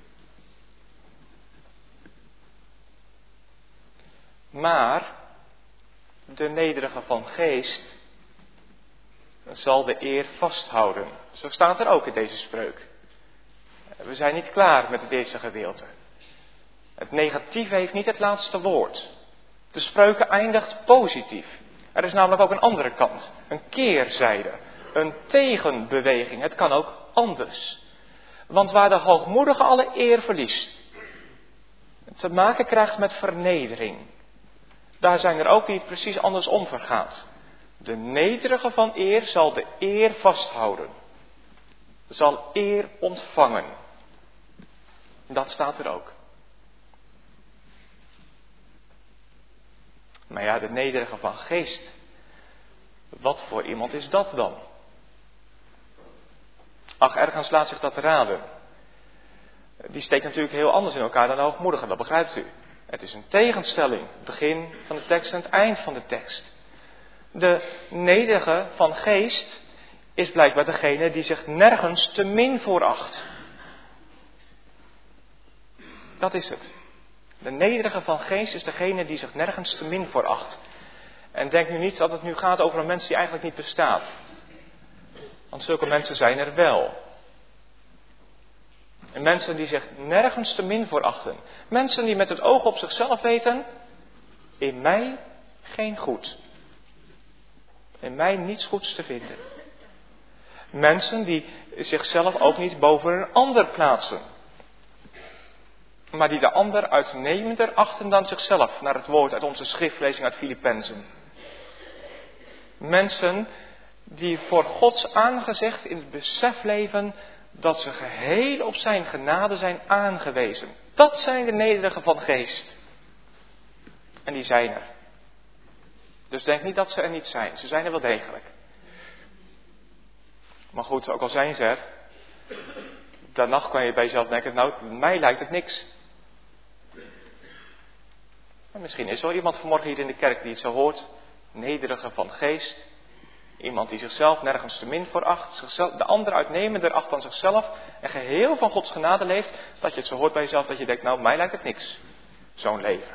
Maar de nederige van geest zal de eer vasthouden. Zo staat er ook in deze spreuk. We zijn niet klaar met het eerste gedeelte. Het negatieve heeft niet het laatste woord. De spreuken eindigt positief. Er is namelijk ook een andere kant. Een keerzijde. Een tegenbeweging. Het kan ook anders. Want waar de hoogmoedige alle eer verliest. Het te maken krijgt met vernedering. Daar zijn er ook die het precies andersom vergaat. De nederige van eer zal de eer vasthouden. Zal eer ontvangen. Dat staat er ook. Maar ja, de nederige van geest. Wat voor iemand is dat dan? Ach, ergens laat zich dat raden. Die steekt natuurlijk heel anders in elkaar dan de hoogmoedige, dat begrijpt u. Het is een tegenstelling. Het begin van de tekst en het eind van de tekst. De nederige van geest is blijkbaar degene die zich nergens te min voor acht. Dat is het. De nederige van geest is degene die zich nergens te min voor acht. En denk nu niet dat het nu gaat over een mens die eigenlijk niet bestaat. Want zulke mensen zijn er wel. En mensen die zich nergens te min voor achten. Mensen die met het oog op zichzelf weten, in mij geen goed. In mij niets goeds te vinden. Mensen die zichzelf ook niet boven een ander plaatsen. Maar die de ander uitnemender achten dan zichzelf. Naar het woord uit onze schriftlezing uit Filippenzen. Mensen die voor Gods aangezicht in het besef leven dat ze geheel op zijn genade zijn aangewezen. Dat zijn de nederigen van geest. En die zijn er. Dus denk niet dat ze er niet zijn. Ze zijn er wel degelijk. Maar goed, ook al zijn ze er, daarna kan je bij jezelf denken, nou, mij lijkt het niks. En misschien is er wel iemand vanmorgen hier in de kerk die het zo hoort. Nederige van geest. Iemand die zichzelf nergens te min voor acht. Zichzelf, de ander uitnemender acht dan zichzelf. En geheel van Gods genade leeft. Dat je het zo hoort bij jezelf dat je denkt, nou, mij lijkt het niks. Zo'n leven.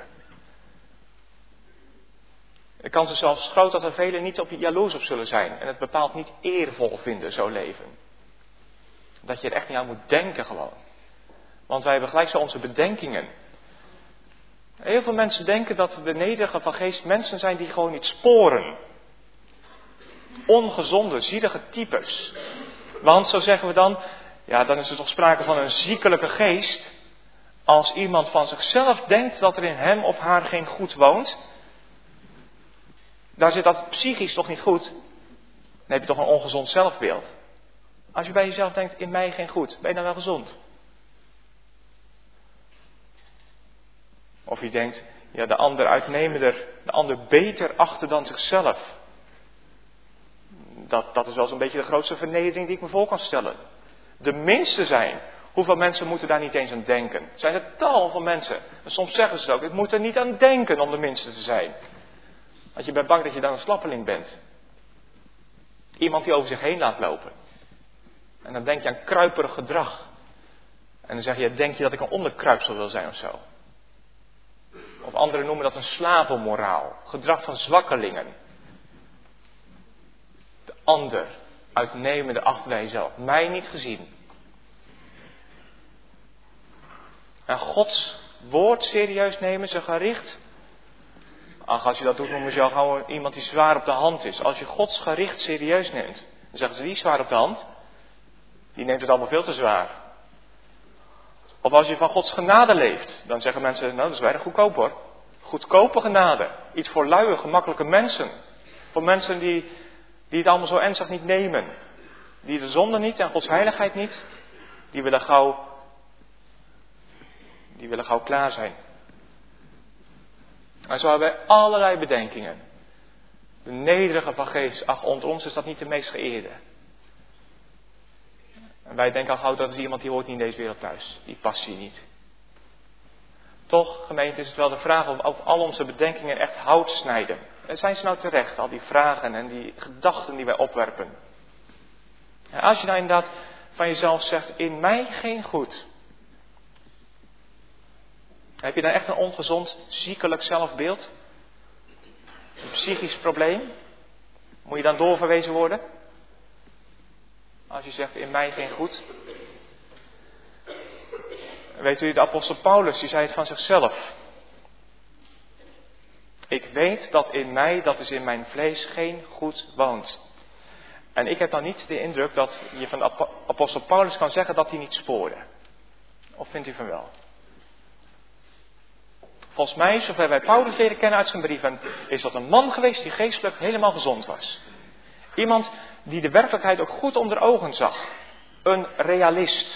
De kans is zelfs groot dat er velen niet op je jaloers op zullen zijn. En het bepaald niet eervol vinden, zo'n leven. Dat je er echt niet aan moet denken gewoon. Want wij hebben gelijk zo onze bedenkingen. Heel veel mensen denken dat de nederigen van geest mensen zijn die gewoon niet sporen. Ongezonde, zielige types. Want, zo zeggen we dan, ja, dan is er toch sprake van een ziekelijke geest. Als iemand van zichzelf denkt dat er in hem of haar geen goed woont. Dan zit dat psychisch toch niet goed. Dan heb je toch een ongezond zelfbeeld. Als je bij jezelf denkt, in mij geen goed, ben je dan wel gezond? Of je denkt, ja, de ander uitnemender, de ander beter achter dan zichzelf. Dat, dat is wel zo'n beetje de grootste vernedering die ik me voor kan stellen. De minste zijn. Hoeveel mensen moeten daar niet eens aan denken? Er zijn er tal van mensen. En soms zeggen ze het ook, ik moet er niet aan denken om de minste te zijn. Want je bent bang dat je dan een slappeling bent. Iemand die over zich heen laat lopen. En dan denk je aan kruiperig gedrag. En dan zeg je, denk je dat ik een onderkruipsel wil zijn of zo? Of anderen noemen dat een slavenmoraal. Gedrag van zwakkelingen. De ander uitnemende achter bij jezelf. Mij niet gezien. En Gods woord serieus nemen, zijn gericht. Ach, als je dat doet, noemen ze jou gewoon iemand die zwaar op de hand is. Als je Gods gericht serieus neemt, dan zeggen ze, wie is zwaar op de hand? Die neemt het allemaal veel te zwaar. Of als je van Gods genade leeft, dan zeggen mensen, nou, dat is weinig goedkoop hoor. Goedkope genade. Iets voor luie, gemakkelijke mensen. Voor mensen die, die het allemaal zo ernstig niet nemen. Die de zonde niet en Gods heiligheid niet. Die willen gauw, die willen gauw klaar zijn. En zo hebben wij allerlei bedenkingen. De nederige van geest, ach, onder ons is dat niet de meest geëerde. En wij denken al gauw, dat is iemand die hoort niet in deze wereld thuis. Die past hier niet. Toch, gemeente, is het wel de vraag of al onze bedenkingen echt hout snijden. En zijn ze nou terecht, al die vragen en die gedachten die wij opwerpen? En als je nou inderdaad van jezelf zegt, in mij geen goed. Heb je dan echt een ongezond, ziekelijk zelfbeeld? Een psychisch probleem? Moet je dan doorverwezen worden? Als je zegt, in mij geen goed. Weet u, de apostel Paulus, die zei het van zichzelf. Ik weet dat in mij, dat is in mijn vlees, geen goed woont. En ik heb dan niet de indruk dat je van de apostel Paulus kan zeggen dat hij niet spoorde. Of vindt u van wel? Volgens mij, zover wij Paulus leren kennen uit zijn brieven, is dat een man geweest die geestelijk helemaal gezond was. Iemand die de werkelijkheid ook goed onder ogen zag. Een realist.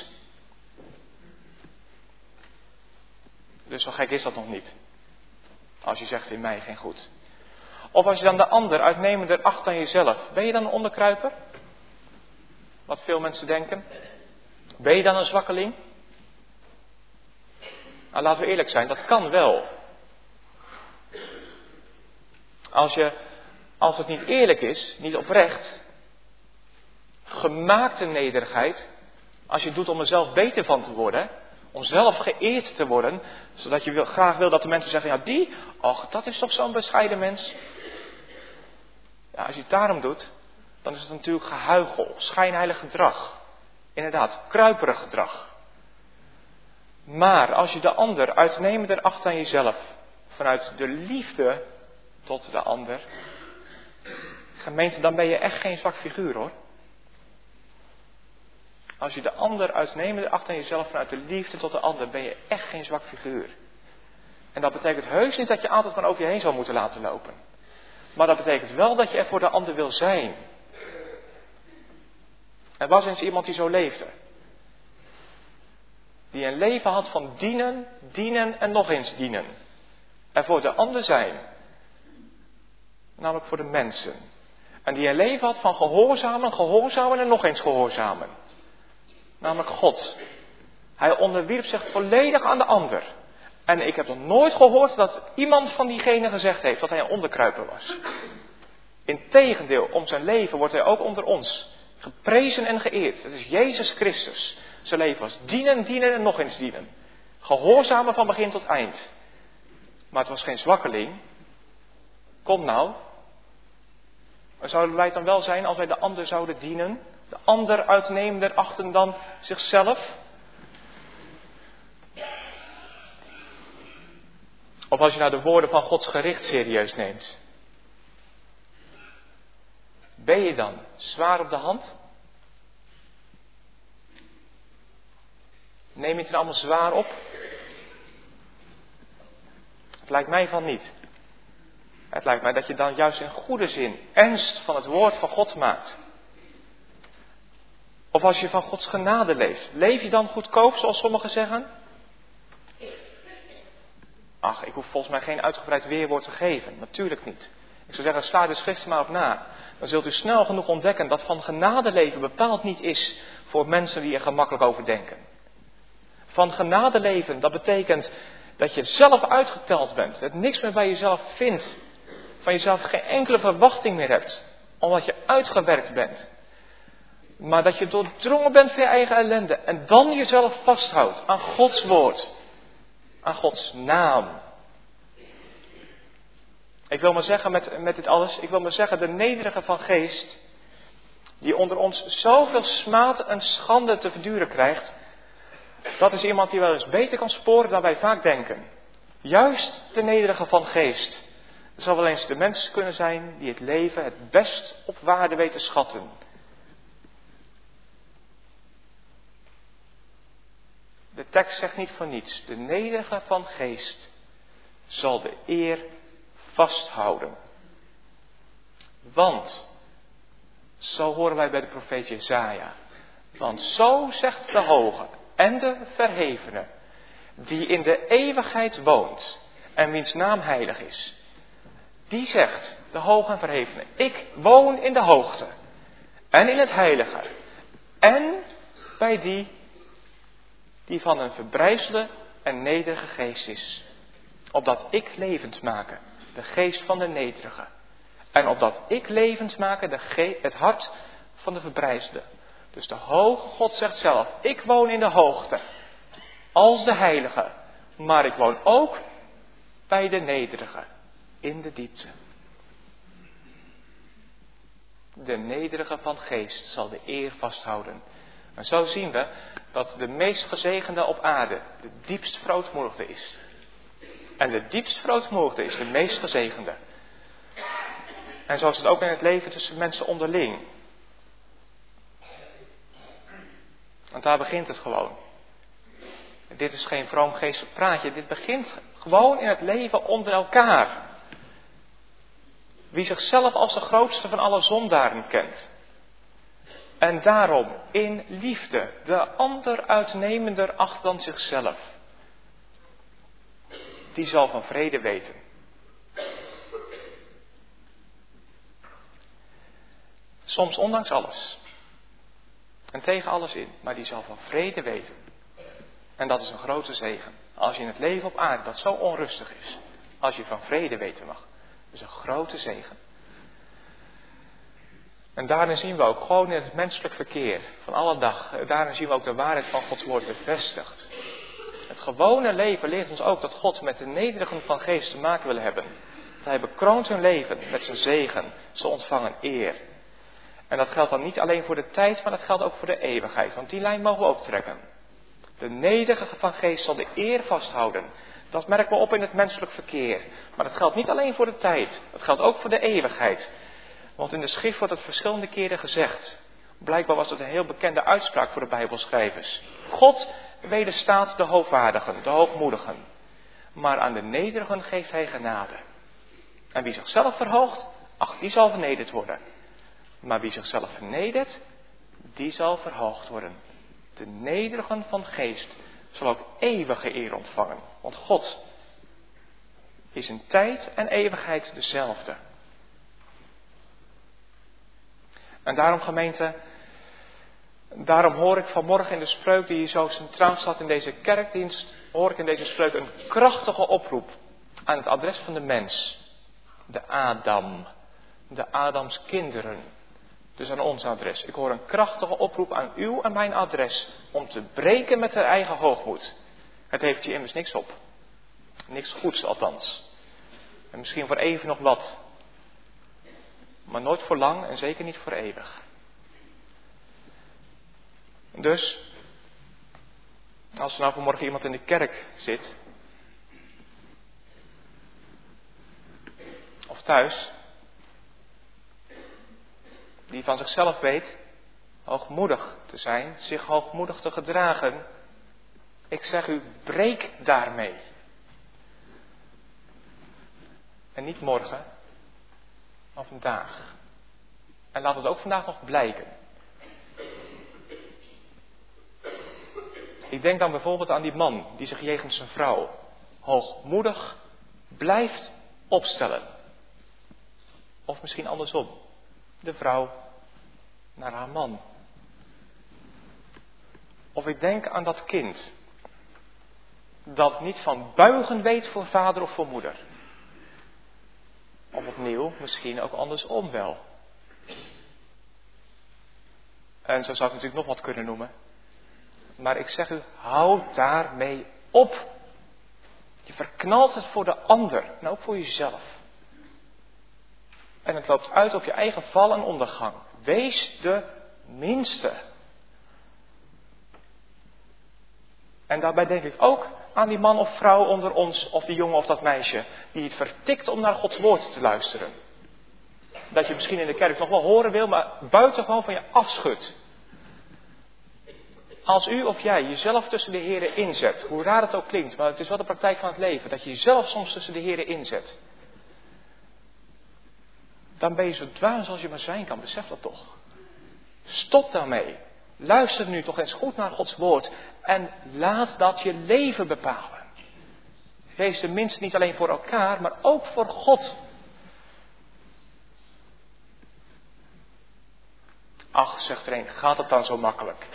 Dus zo gek is dat nog niet. Als je zegt, in mij geen goed. Of als je dan de ander uitnemender acht dan jezelf. Ben je dan een onderkruiper? Wat veel mensen denken. Ben je dan een zwakkeling? Nou, laten we eerlijk zijn, dat kan wel. Als, je, als het niet eerlijk is, niet oprecht, gemaakte nederigheid, als je het doet om er zelf beter van te worden, Om zelf geëerd te worden, zodat je wil, graag wil dat de mensen zeggen, ja die, och dat is toch zo'n bescheiden mens. Ja, als je het daarom doet, dan is het natuurlijk gehuichel, schijnheilig gedrag. Inderdaad, kruiperig gedrag. Maar als je de ander uitnemender acht aan jezelf, vanuit de liefde tot de ander, gemeente, dan ben je echt geen zwak figuur hoor. Als je de ander uitnemender acht aan jezelf vanuit de liefde tot de ander, ben je echt geen zwak figuur. En dat betekent heus niet dat je altijd van over je heen zal moeten laten lopen. Maar dat betekent wel dat je er voor de ander wil zijn. Er was eens iemand die zo leefde. Die een leven had van dienen, dienen en nog eens dienen. Er voor de ander zijn. Namelijk voor de mensen. En die een leven had van gehoorzamen, gehoorzamen en nog eens gehoorzamen. Namelijk God. Hij onderwierp zich volledig aan de ander. En ik heb nog nooit gehoord dat iemand van diegene gezegd heeft dat hij een onderkruiper was. Integendeel, om zijn leven wordt hij ook onder ons geprezen en geëerd. Het is Jezus Christus. Zijn leven was dienen, dienen en nog eens dienen. Gehoorzamen van begin tot eind. Maar het was geen zwakkeling. Kom nou. Zouden wij het dan wel zijn als wij de ander zouden dienen? De ander uitnemender achten dan zichzelf? Of als je nou de woorden van Gods gericht serieus neemt. Ben je dan zwaar op de hand? Neem je het dan allemaal zwaar op? Het lijkt mij van niet. Het lijkt mij dat je dan juist in goede zin ernst van het woord van God maakt. Of als je van Gods genade leeft. Leef je dan goedkoop, zoals sommigen zeggen? Ach, ik hoef volgens mij geen uitgebreid weerwoord te geven. Natuurlijk niet. Ik zou zeggen, sla de schrift maar op na. Dan zult u snel genoeg ontdekken dat van genade leven bepaald niet is voor mensen die er gemakkelijk over denken. Van genade leven, dat betekent dat je zelf uitgeteld bent. Dat niks meer bij jezelf vindt. Van jezelf geen enkele verwachting meer hebt. Omdat je uitgewerkt bent. Maar dat je doordrongen bent van je eigen ellende. En dan jezelf vasthoudt aan Gods woord. Aan Gods naam. Ik wil maar zeggen met, met dit alles. Ik wil maar zeggen, de nederige van geest. Die onder ons zoveel smaad en schande te verduren krijgt. Dat is iemand die wel eens beter kan sporen dan wij vaak denken. Juist de nederige van geest. Het zal wel eens de mens kunnen zijn die het leven het best op waarde weet te schatten. De tekst zegt niet voor niets. De nederige van geest zal de eer vasthouden. Want, zo horen wij bij de profeet Jesaja. Want zo zegt de Hoge en de Verhevene, die in de eeuwigheid woont en wiens naam heilig is. Die zegt, de Hoge en Verhevene, ik woon in de hoogte en in het heilige. En bij die die van een verbrijzelde en nederige geest is. Opdat ik levend maken, de geest van de nederige. En opdat ik levend maken, de ge- het hart van de verbrijzelde. Dus de hoge God zegt zelf, ik woon in de hoogte, als de heilige. Maar ik woon ook bij de nederige, in de diepte. De nederige van geest zal de eer vasthouden. En zo zien we dat de meest gezegende op aarde de diepst verootmoedigde is. En de diepst verootmoedigde is de meest gezegende. En zo is het ook in het leven tussen mensen onderling. Want daar begint het gewoon. Dit is geen vroom geestelijk praatje. Dit begint gewoon in het leven onder elkaar. Wie zichzelf als de grootste van alle zondaren kent. En daarom in liefde de ander uitnemender acht dan zichzelf. Die zal van vrede weten. Soms ondanks alles. En tegen alles in. Maar die zal van vrede weten. En dat is een grote zegen. Als je in het leven op aarde dat zo onrustig is. Als je van vrede weten mag. Dat is een grote zegen. En daarin zien we ook gewoon in het menselijk verkeer van alle dag. Daarin zien we ook de waarheid van Gods woord bevestigd. Het gewone leven leert ons ook dat God met de nederigen van geest te maken wil hebben. Dat hij bekroont hun leven met zijn zegen. Ze ontvangen eer. En dat geldt dan niet alleen voor de tijd, maar dat geldt ook voor de eeuwigheid. Want die lijn mogen we ook trekken. De nederige van geest zal de eer vasthouden. Dat merken we op in het menselijk verkeer. Maar dat geldt niet alleen voor de tijd. Dat geldt ook voor de eeuwigheid. Want in de schrift wordt het verschillende keren gezegd. Blijkbaar was het een heel bekende uitspraak voor de Bijbelschrijvers. God wederstaat de hoogwaardigen, de hoogmoedigen. Maar aan de nederigen geeft hij genade. En wie zichzelf verhoogt, ach, die zal vernederd worden. Maar wie zichzelf vernedert, die zal verhoogd worden. De nederigen van geest zal ook eeuwige eer ontvangen. Want God is in tijd en eeuwigheid dezelfde. En daarom, gemeente, daarom hoor ik vanmorgen in de spreuk die hier zo centraal staat in deze kerkdienst, hoor ik in deze spreuk een krachtige oproep aan het adres van de mens. De Adam, de Adams kinderen. Dus aan ons adres. Ik hoor een krachtige oproep aan uw en mijn adres om te breken met de eigen hoogmoed. Het heeft hier immers niks op. Niks goeds althans. En misschien voor even nog wat. Maar nooit voor lang en zeker niet voor eeuwig. Dus, als er nou vanmorgen iemand in de kerk zit, of thuis, die van zichzelf weet hoogmoedig te zijn, zich hoogmoedig te gedragen, ik zeg u, breek daarmee. En niet morgen, maar vandaag. En laat het ook vandaag nog blijken. Ik denk dan bijvoorbeeld aan die man die zich jegens zijn vrouw hoogmoedig blijft opstellen. Of misschien andersom. De vrouw naar haar man. Of ik denk aan dat kind dat niet van buigen weet voor vader of voor moeder. Of opnieuw, misschien ook andersom wel. En zo zou ik natuurlijk nog wat kunnen noemen. Maar ik zeg u, hou daarmee op. Je verknalt het voor de ander en ook voor jezelf. En het loopt uit op je eigen val en ondergang. Wees de minste. En daarbij denk ik ook aan die man of vrouw onder ons, of die jongen of dat meisje, die het vertikt om naar Gods woord te luisteren. Dat je misschien in de kerk nog wel horen wil, maar buitengewoon van je afschudt. Als u of jij jezelf tussen de Here inzet, hoe raar het ook klinkt, maar het is wel de praktijk van het leven, dat je jezelf soms tussen de Here inzet. Dan ben je zo dwaas als je maar zijn kan, besef dat toch. Stop daarmee. Luister nu toch eens goed naar Gods woord en laat dat je leven bepalen. Wees tenminste niet alleen voor elkaar, maar ook voor God. Ach, zegt er een, gaat het dan zo makkelijk?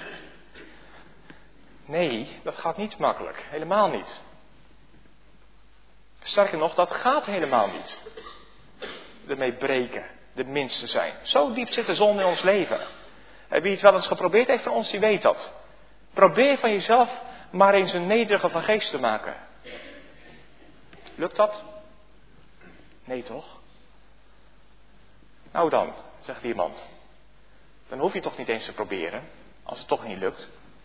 Nee, dat gaat niet makkelijk. Helemaal niet. Sterker nog, dat gaat helemaal niet. Ermee breken, de minste zijn. Zo diep zit de zonde in ons leven. En wie het wel eens geprobeerd heeft van ons, die weet dat. Probeer van jezelf maar eens een nederige van geest te maken. Lukt dat? Nee toch? Nou dan, zegt iemand. Dan hoef je toch niet eens te proberen, als het toch niet lukt.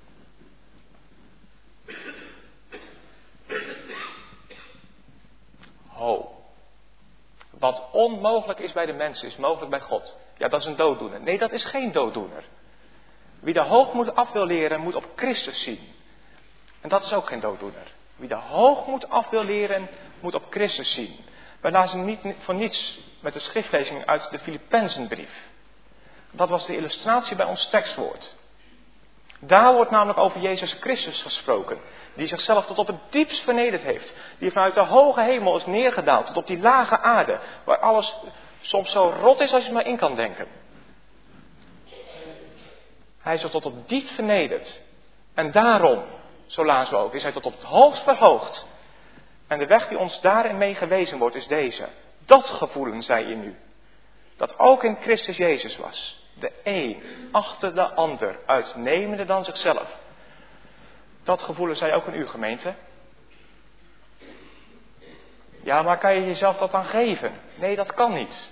Ho. Wat onmogelijk is bij de mensen, is mogelijk bij God. Ja, dat is een dooddoener. Nee, dat is geen dooddoener. Wie de hoogmoed af wil leren, moet op Christus zien. En dat is ook geen dooddoener. Wie de hoogmoed af wil leren, moet op Christus zien. Wij lazen niet voor niets met de schriftlezing uit de Filippenzenbrief. Dat was de illustratie bij ons tekstwoord. Daar wordt namelijk over Jezus Christus gesproken. Die zichzelf tot op het diepst vernederd heeft. Die vanuit de hoge hemel is neergedaald tot op die lage aarde. Waar alles soms zo rot is als je maar in kan denken. Hij is er tot op diep vernederd. En daarom, zo lazen we ook, is hij tot op het hoogst verhoogd. En de weg die ons daarin mee gewezen wordt is deze. Dat gevoelen zij in u. Dat ook in Christus Jezus was. De een achter de ander, uitnemende dan zichzelf. Dat gevoelen zij ook in uw gemeente. Ja, maar kan je jezelf dat dan geven? Nee, dat kan niet.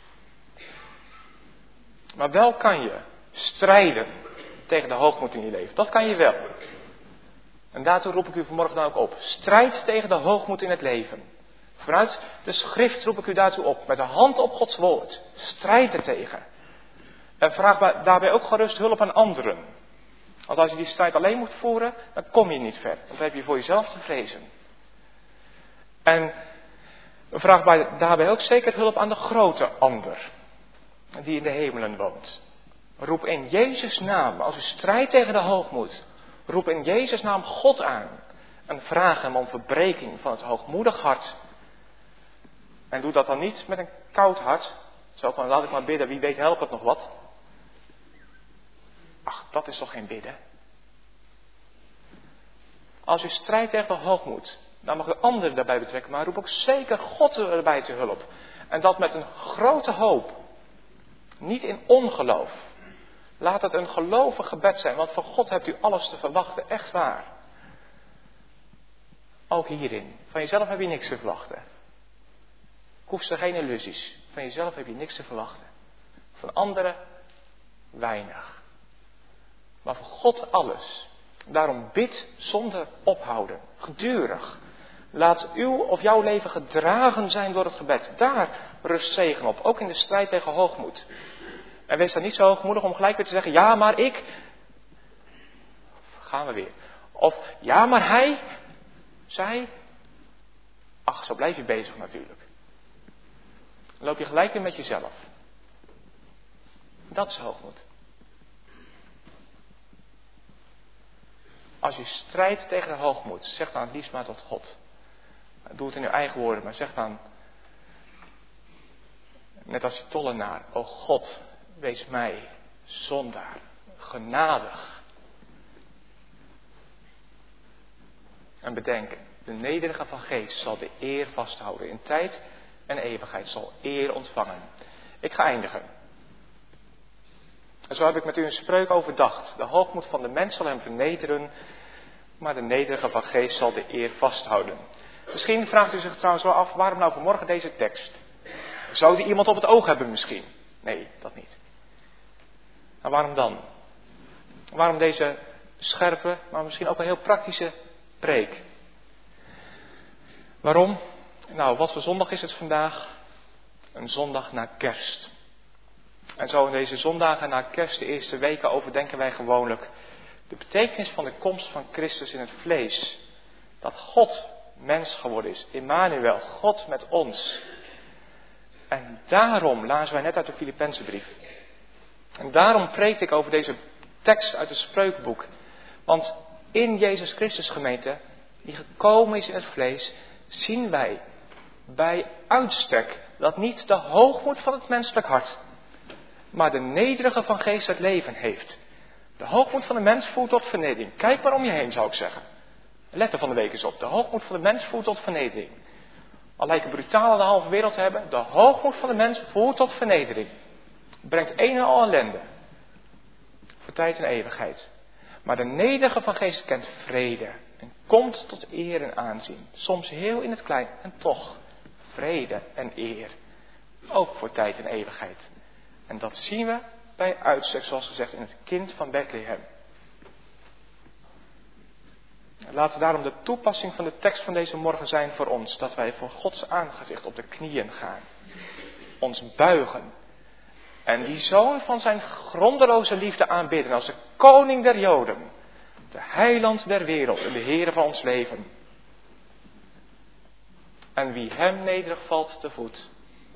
Maar wel kan je strijden tegen de hoogmoed in je leven. Dat kan je wel. En daartoe roep ik u vanmorgen dan ook op. Strijd tegen de hoogmoed in het leven. Vanuit de schrift roep ik u daartoe op. Met de hand op Gods woord. Strijd er tegen. En vraag daarbij ook gerust hulp aan anderen. Want als je die strijd alleen moet voeren, dan kom je niet ver. Want dan heb je voor jezelf te vrezen. En vraag daarbij ook zeker hulp aan de grote ander. Die in de hemelen woont. Roep in Jezus' naam, als u strijdt tegen de hoogmoed. Roep in Jezus' naam God aan. En vraag hem om verbreking van het hoogmoedig hart. En doe dat dan niet met een koud hart. Zo van, laat ik maar bidden, wie weet helpt het nog wat. Ach, dat is toch geen bidden. Als u strijdt tegen de hoogmoed, dan mag u anderen daarbij betrekken. Maar roep ook zeker God erbij te hulp. En dat met een grote hoop. Niet in ongeloof. Laat het een gelovig gebed zijn, want van God hebt u alles te verwachten, echt waar. Ook hierin. Van jezelf heb je niks te verwachten. Koester geen illusies. Van jezelf heb je niks te verwachten. Van anderen weinig. Maar van God alles. Daarom bid zonder ophouden. Gedurig. Laat uw of jouw leven gedragen zijn door het gebed. Daar rust zegen op. Ook in de strijd tegen hoogmoed. En wees dan niet zo hoogmoedig om gelijk weer te zeggen, ja maar ik. Gaan we weer. Of ja maar hij. Zij. Ach, zo blijf je bezig natuurlijk. Dan loop je gelijk weer met jezelf. Dat is hoogmoed. Als je strijdt tegen de hoogmoed, zeg dan het liefst maar tot God. Doe het in uw eigen woorden, maar zeg dan, net als die tollenaar, o God, wees mij, zondaar, genadig. En bedenk, de nederige van geest zal de eer vasthouden. In tijd en eeuwigheid zal eer ontvangen. Ik ga eindigen. En zo heb ik met u een spreuk overdacht. De hoogmoed van de mens zal hem vernederen, maar de nederige van geest zal de eer vasthouden. Misschien vraagt u zich trouwens wel af, waarom nou vanmorgen deze tekst? Zou die iemand op het oog hebben misschien? Nee, dat niet. Maar waarom dan? Waarom deze scherpe, maar misschien ook een heel praktische preek? Waarom? Nou, wat voor zondag is het vandaag? Een zondag na kerst. En zo in deze zondagen na kerst, de eerste weken, overdenken wij gewoonlijk de betekenis van de komst van Christus in het vlees. Dat God mens geworden is. Immanuel, God met ons. En daarom lazen wij net uit de Filippenzenbrief. En daarom preek ik over deze tekst uit het Spreukenboek. Want in Jezus Christus gemeente, die gekomen is in het vlees, zien wij bij uitstek dat niet de hoogmoed van het menselijk hart, maar de nederige van geest het leven heeft. De hoogmoed van de mens voert tot vernedering. Kijk maar om je heen, zou ik zeggen. Let er van de week eens op. De hoogmoed van de mens voert tot vernedering. Al lijken brutaal de halve wereld te hebben, de hoogmoed van de mens voert tot vernedering. Brengt een en al ellende. Voor tijd en eeuwigheid. Maar de nederige van geest kent vrede. En komt tot eer en aanzien. Soms heel in het klein. En toch vrede en eer. Ook voor tijd en eeuwigheid. En dat zien we bij uitstek, zoals gezegd, in het kind van Bethlehem. Laten daarom de toepassing van de tekst van deze morgen zijn voor ons. Dat wij voor Gods aangezicht op de knieën gaan. Ons buigen. En die zoon van zijn grondeloze liefde aanbidden als de koning der Joden. De heiland der wereld en de Heere van ons leven. En wie hem nederig valt te voet.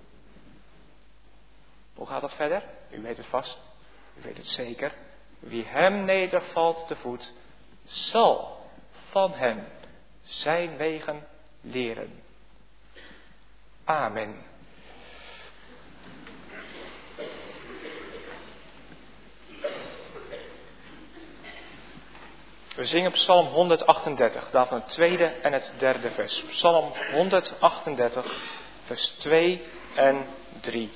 Hoe gaat dat verder? U weet het vast. U weet het zeker. Wie hem nederig valt te voet, zal van hem zijn wegen leren. Amen. We zingen Psalm honderdachtendertig, daarvan het tweede en het derde vers. Psalm honderdachtendertig, vers twee en drie.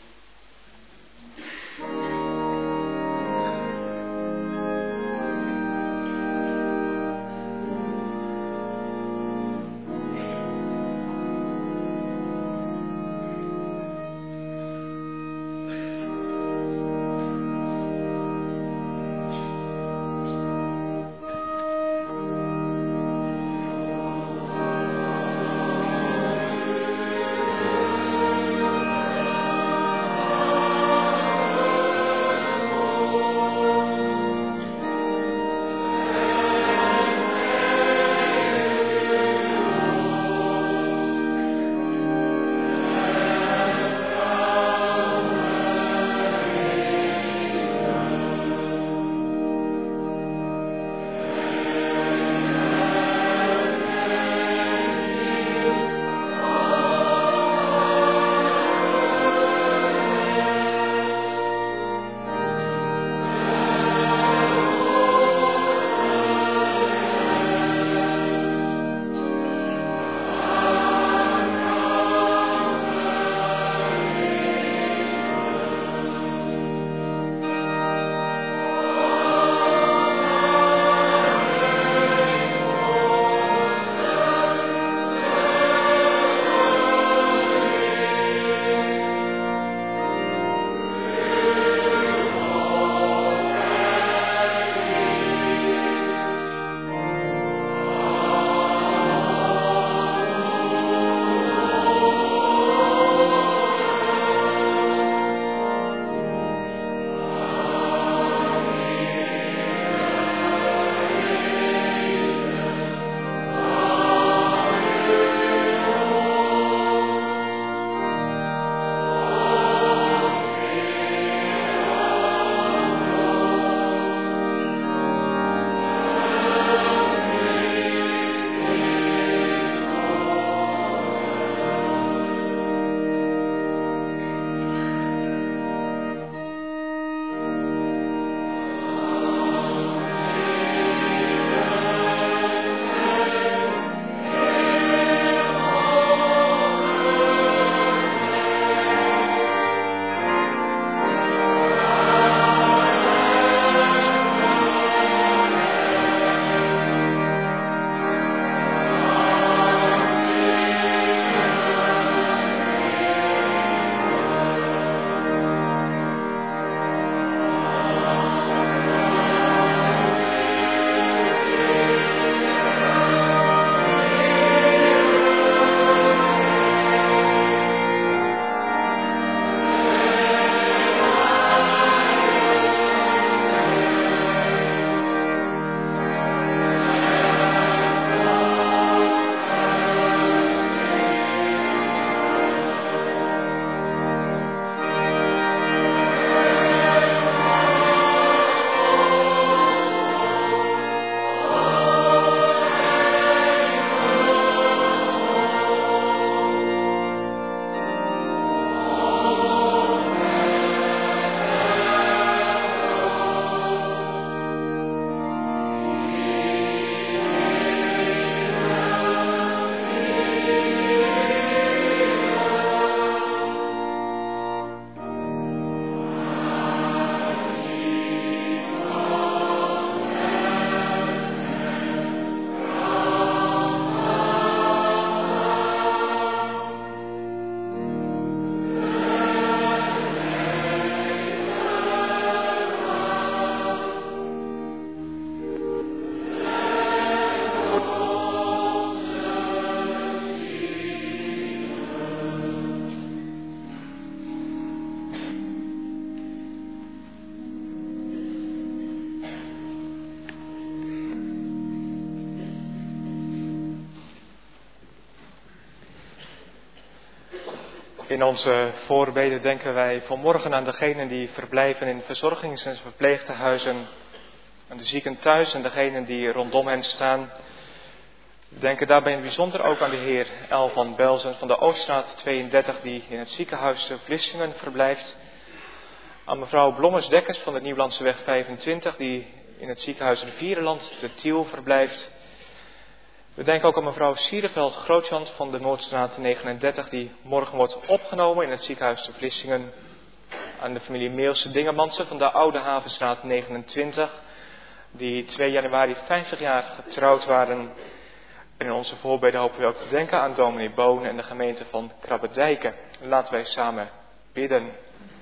In onze voorbeden denken wij vanmorgen aan degenen die verblijven in verzorgings- en verpleegtehuizen, aan de zieken thuis en degenen die rondom hen staan. We denken daarbij in het bijzonder ook aan de heer El van Belzen van de Ooststraat tweeëndertig die in het ziekenhuis te Vlissingen verblijft. Aan mevrouw Blommers-Dekkers van de Nieuwlandseweg vijfentwintig die in het ziekenhuis Rivierenland te Tiel verblijft. We denken ook aan mevrouw Siereveld-Grootjand van de Noordstraat negenendertig die morgen wordt opgenomen in het ziekenhuis te Vlissingen. Aan de familie Meelse-Dingemansen van de Oude Havenstraat negenentwintig die twee januari vijftig jaar getrouwd waren. En in onze voorbeden hopen we ook te denken aan dominee Boon en de gemeente van Krabbedijken. Laten wij samen bidden.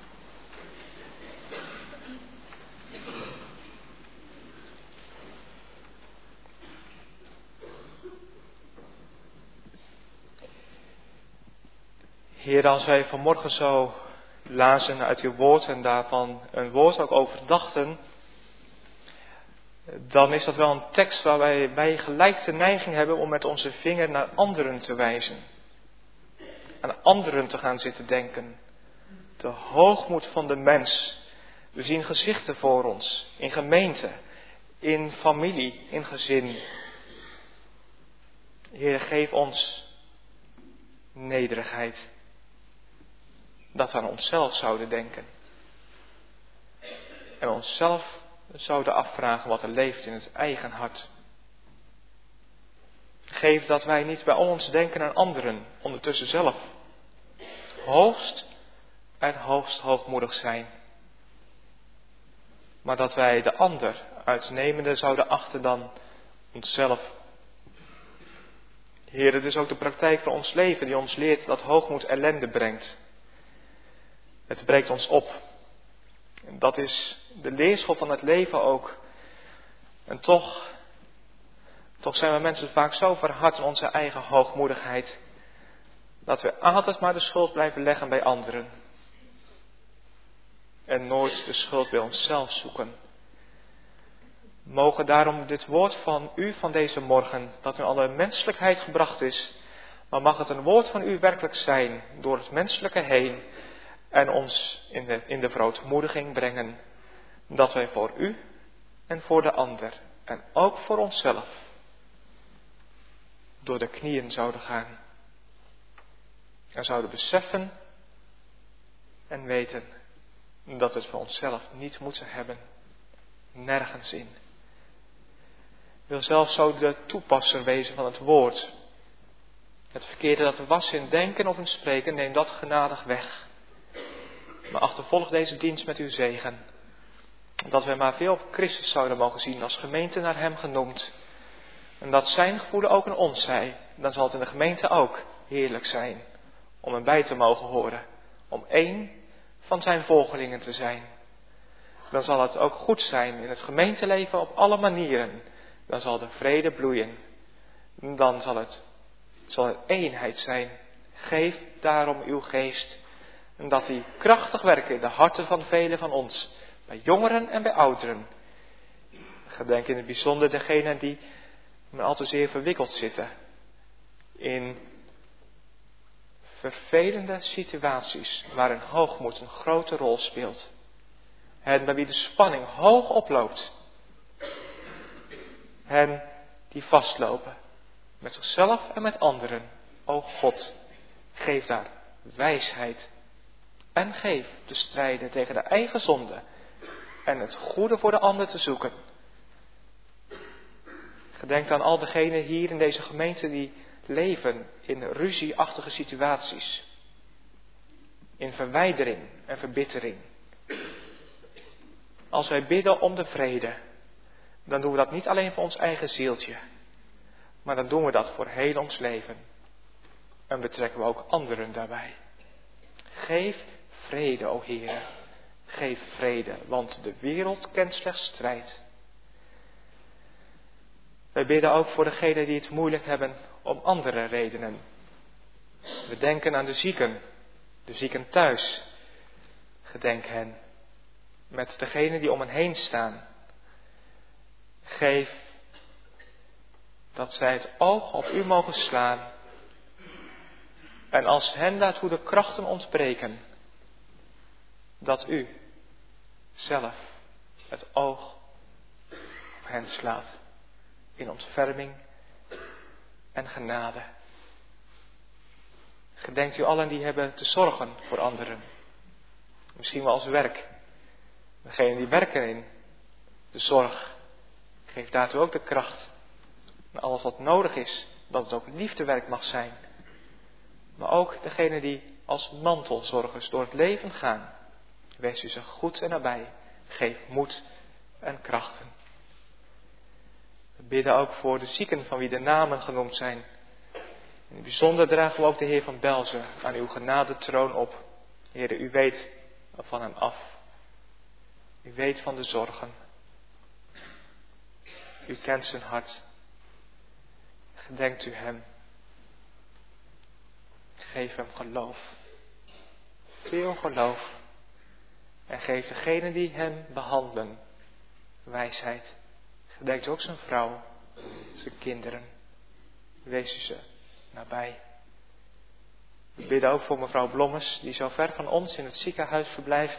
Heer, als wij vanmorgen zo lazen uit uw woord en daarvan een woord ook overdachten, dan is dat wel een tekst waar wij, wij gelijk de neiging hebben om met onze vinger naar anderen te wijzen. Aan anderen te gaan zitten denken. De hoogmoed van de mens. We zien gezichten voor ons, in gemeente, in familie, in gezin. Heer, geef ons nederigheid. Dat we aan onszelf zouden denken. En onszelf zouden afvragen wat er leeft in het eigen hart. Geef dat wij niet bij ons denken aan anderen, ondertussen zelf hoogst en hoogst hoogmoedig zijn. Maar dat wij de ander uitnemender zouden achten dan onszelf. Heer, het is ook de praktijk van ons leven die ons leert dat hoogmoed ellende brengt. Het breekt ons op. En dat is de leerschool van het leven ook. En toch, toch zijn we mensen vaak zo verhard in onze eigen hoogmoedigheid, dat we altijd maar de schuld blijven leggen bij anderen. En nooit de schuld bij onszelf zoeken. Mogen daarom dit woord van u van deze morgen, dat in alle menselijkheid gebracht is, maar mag het een woord van u werkelijk zijn, door het menselijke heen, en ons in de, in de verootmoediging brengen, dat wij voor u en voor de ander, en ook voor onszelf, door de knieën zouden gaan. En zouden beseffen en weten dat we het voor onszelf niet moeten hebben. Nergens in. Wil zelfs zo de toepasser wezen van het woord. Het verkeerde dat er was in denken of in spreken, neem dat genadig weg. Maar achtervolg deze dienst met uw zegen. Dat wij maar veel op Christus zouden mogen zien als gemeente naar hem genoemd. En dat zijn gevoelen ook in ons zij. Dan zal het in de gemeente ook heerlijk zijn. Om hem bij te mogen horen. Om één van zijn volgelingen te zijn. Dan zal het ook goed zijn in het gemeenteleven op alle manieren. Dan zal de vrede bloeien. Dan zal het, zal het eenheid zijn. Geef daarom uw geest. En dat die krachtig werken in de harten van velen van ons. Bij jongeren en bij ouderen. Gedenk in het bijzonder degenen die maar al te zeer verwikkeld zitten. In vervelende situaties waarin hoogmoed een grote rol speelt. En bij wie de spanning hoog oploopt. En die vastlopen. Met zichzelf en met anderen. O God, geef daar wijsheid. En geef te strijden tegen de eigen zonde. En het goede voor de ander te zoeken. Gedenk aan al degenen hier in deze gemeente die leven in ruzieachtige situaties. In verwijdering en verbittering. Als wij bidden om de vrede, dan doen we dat niet alleen voor ons eigen zieltje. Maar dan doen we dat voor heel ons leven. En betrekken we ook anderen daarbij. Geef vrede, o Heer. Geef vrede, want de wereld kent slechts strijd. Wij bidden ook voor degenen die het moeilijk hebben om andere redenen. We denken aan de zieken, de zieken thuis. Gedenk hen met degenen die om hen heen staan. Geef dat zij het oog op u mogen slaan. En als hen daartoe de krachten ontbreken, dat u zelf het oog op hen slaat in ontferming en genade. Gedenkt u allen die hebben te zorgen voor anderen. Misschien wel als werk. Degenen die werken in de zorg. Geef daartoe ook de kracht. En alles wat nodig is, dat het ook liefdewerk mag zijn. Maar ook degenen die als mantelzorgers door het leven gaan. Wees u ze goed en nabij. Geef moed en krachten. We bidden ook voor de zieken van wie de namen genoemd zijn. In het bijzonder dragen we ook de Heer van Belzen aan uw genadetroon op. Heere, u weet van hem af. U weet van de zorgen. U kent zijn hart. Gedenkt u hem. Geef hem geloof. Veel geloof. En geef degenen die hem behandelen wijsheid. Gedenkt ook zijn vrouw, zijn kinderen. Wees u ze nabij. We bidden ook voor mevrouw Blommers, die zo ver van ons in het ziekenhuis verblijft.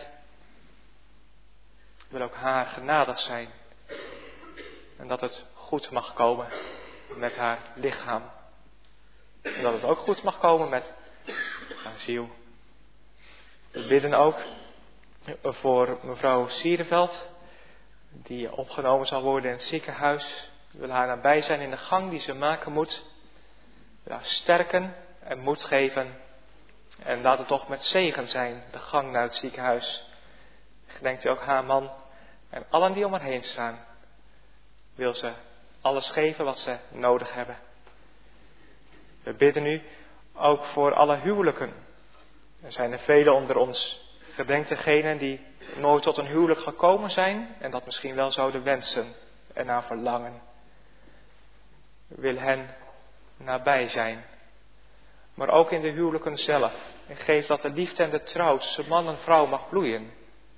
Ik wil ook haar genadig zijn. En dat het goed mag komen met haar lichaam. En dat het ook goed mag komen met haar ziel. We bidden ook voor mevrouw Siereveld, die opgenomen zal worden in het ziekenhuis. We willen haar nabij zijn in de gang die ze maken moet. We willen haar sterken en moed geven. En laat het toch met zegen zijn, de gang naar het ziekenhuis. Gedenkt u ook haar man en allen die om haar heen staan. Wil ze alles geven wat ze nodig hebben. We bidden u ook voor alle huwelijken. Er zijn er velen onder ons. Gedenk degenen die nooit tot een huwelijk gekomen zijn en dat misschien wel zouden wensen en naar verlangen. Wil hen nabij zijn. Maar ook in de huwelijken zelf. En geef dat de liefde en de trouw tussen man en vrouw mag bloeien.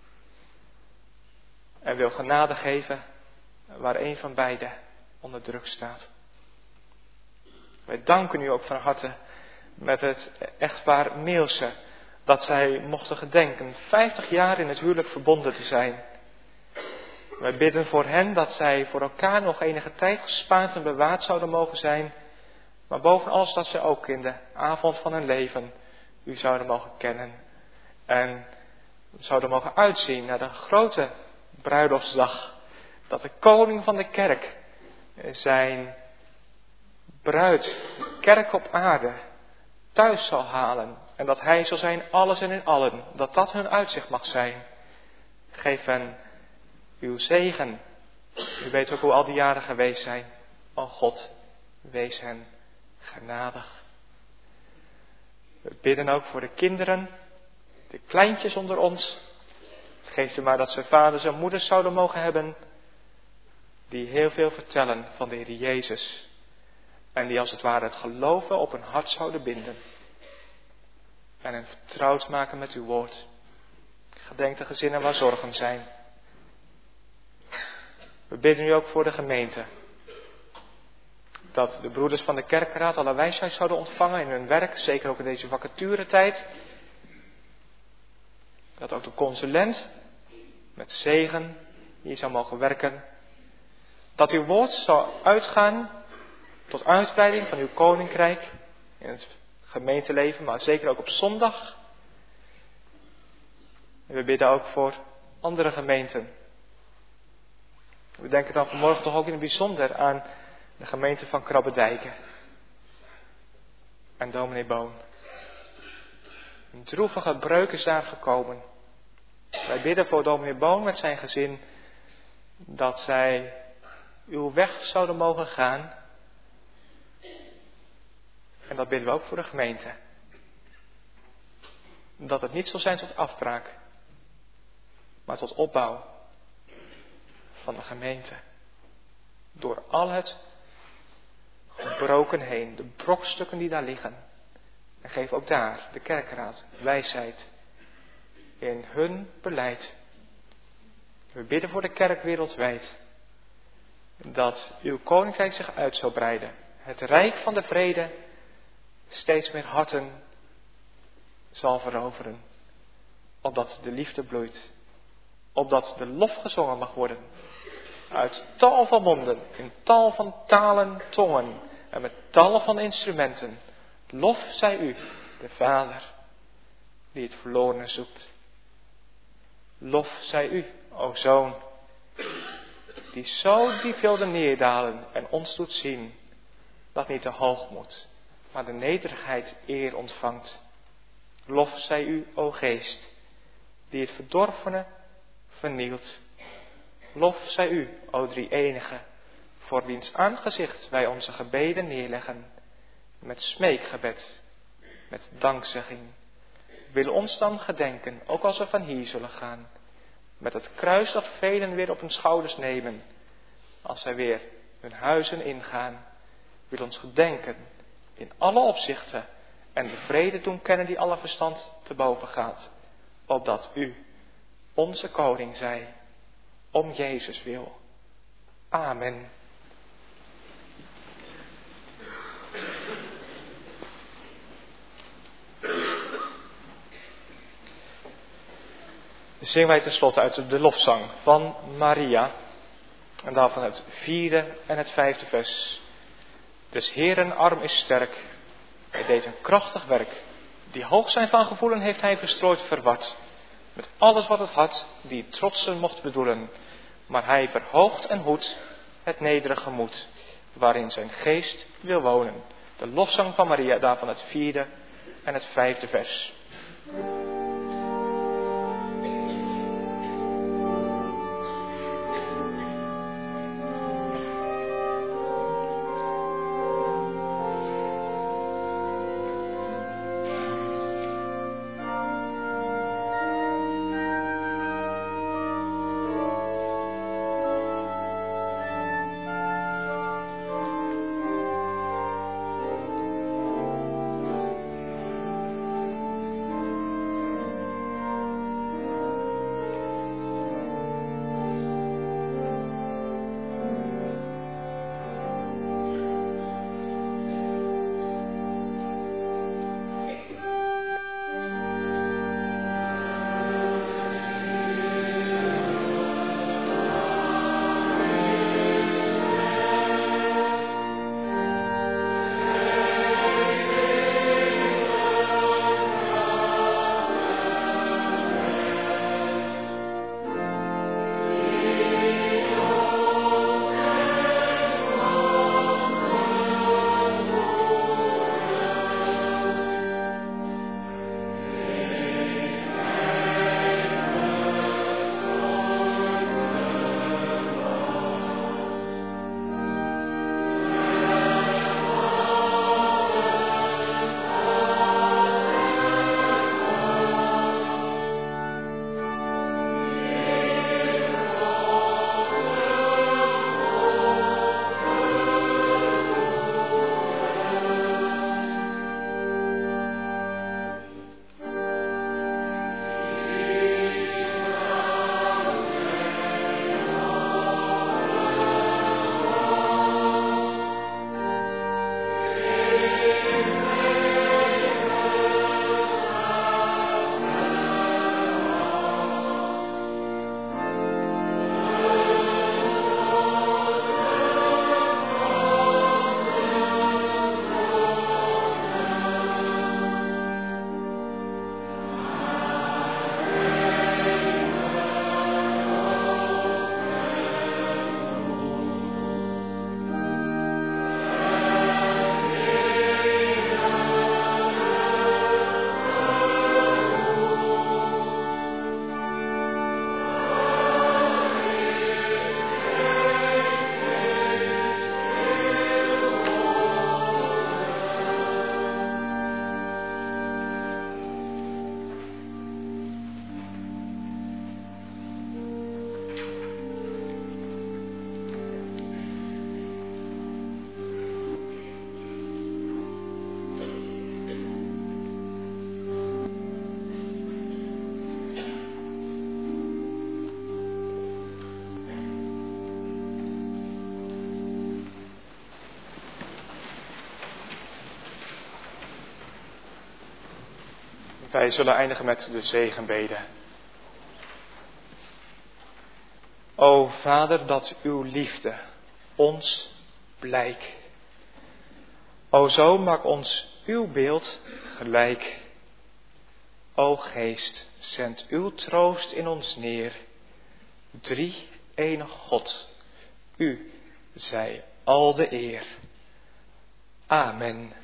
En wil genade geven waar een van beiden onder druk staat. Wij danken u ook van harte met het echtpaar Meelse. Dat zij mochten gedenken vijftig jaar in het huwelijk verbonden te zijn. Wij bidden voor hen dat zij voor elkaar nog enige tijd gespaard en bewaard zouden mogen zijn. Maar boven alles dat zij ook in de avond van hun leven u zouden mogen kennen. En zouden mogen uitzien naar de grote bruiloftsdag. Dat de koning van de kerk zijn bruid, de kerk op aarde, thuis zal halen. En dat hij zal zijn alles en in allen. Dat dat hun uitzicht mag zijn. Geef hen uw zegen. U weet ook hoe al die jaren geweest zijn. O God, wees hen genadig. We bidden ook voor de kinderen, de kleintjes onder ons. Geef u maar dat ze vaders en moeders zouden mogen hebben. Die heel veel vertellen van de Heer Jezus. En die als het ware het geloven op hun hart zouden binden. En hen vertrouwd maken met uw woord. Gedenk de gezinnen waar zorgen zijn. We bidden u ook voor de gemeente. Dat de broeders van de kerkraad alle wijsheid zouden ontvangen in hun werk. Zeker ook in deze vacaturetijd. Dat ook de consulent met zegen hier zou mogen werken. Dat uw woord zal uitgaan tot uitbreiding van uw koninkrijk in het gemeenteleven, maar zeker ook op zondag. En we bidden ook voor andere gemeenten. We denken dan vanmorgen toch ook in het bijzonder aan de gemeente van Krabbedijken. En dominee Boon. Een droevige breuk is daar gekomen. Wij bidden voor dominee Boon met zijn gezin dat zij uw weg zouden mogen gaan. En dat bidden we ook voor de gemeente. Dat het niet zal zijn tot afbraak, maar tot opbouw van de gemeente. Door al het gebroken heen, de brokstukken die daar liggen. En geef ook daar de kerkraad wijsheid in hun beleid. We bidden voor de kerk wereldwijd. Dat uw koninkrijk zich uit zal breiden. Het rijk van de vrede steeds meer harten zal veroveren. Opdat de liefde bloeit. Opdat de lof gezongen mag worden. Uit tal van monden, in tal van talen, tongen en met tal van instrumenten. Lof zij u, de Vader, die het verlorene zoekt. Lof zij u, o Zoon, die zo diep wilde neerdalen en ons doet zien, dat niet de hoogmoed, maar de nederigheid eer ontvangt. Lof zij u, o Geest, die het verdorvene vernielt. Lof zij u, o Drie-enige, voor wiens aangezicht wij onze gebeden neerleggen, met smeekgebed, met dankzegging. Wil ons dan gedenken, ook als we van hier zullen gaan, met het kruis dat velen weer op hun schouders nemen, als zij weer hun huizen ingaan. Wil ons gedenken in alle opzichten en de vrede doen kennen die alle verstand te boven gaat, opdat u onze koning zij, om Jezus wil. Amen. Zingen wij tenslotte uit de lofzang van Maria. En daarvan het vierde en het vijfde vers. Des Heeren arm is sterk. Hij deed een krachtig werk. Die hoog zijn van gevoelen heeft hij verstrooid verward. Met alles wat het had, die trotsen mocht bedoelen. Maar hij verhoogt en hoedt het nederige moed, waarin zijn geest wil wonen. De lofzang van Maria, daarvan het vierde en het vijfde vers. Wij zullen eindigen met de zegenbede. O Vader, dat uw liefde ons blijk. O Zoon, maak ons uw beeld gelijk. O Geest, zend uw troost in ons neer. Drie enige God, u zij al de eer. Amen.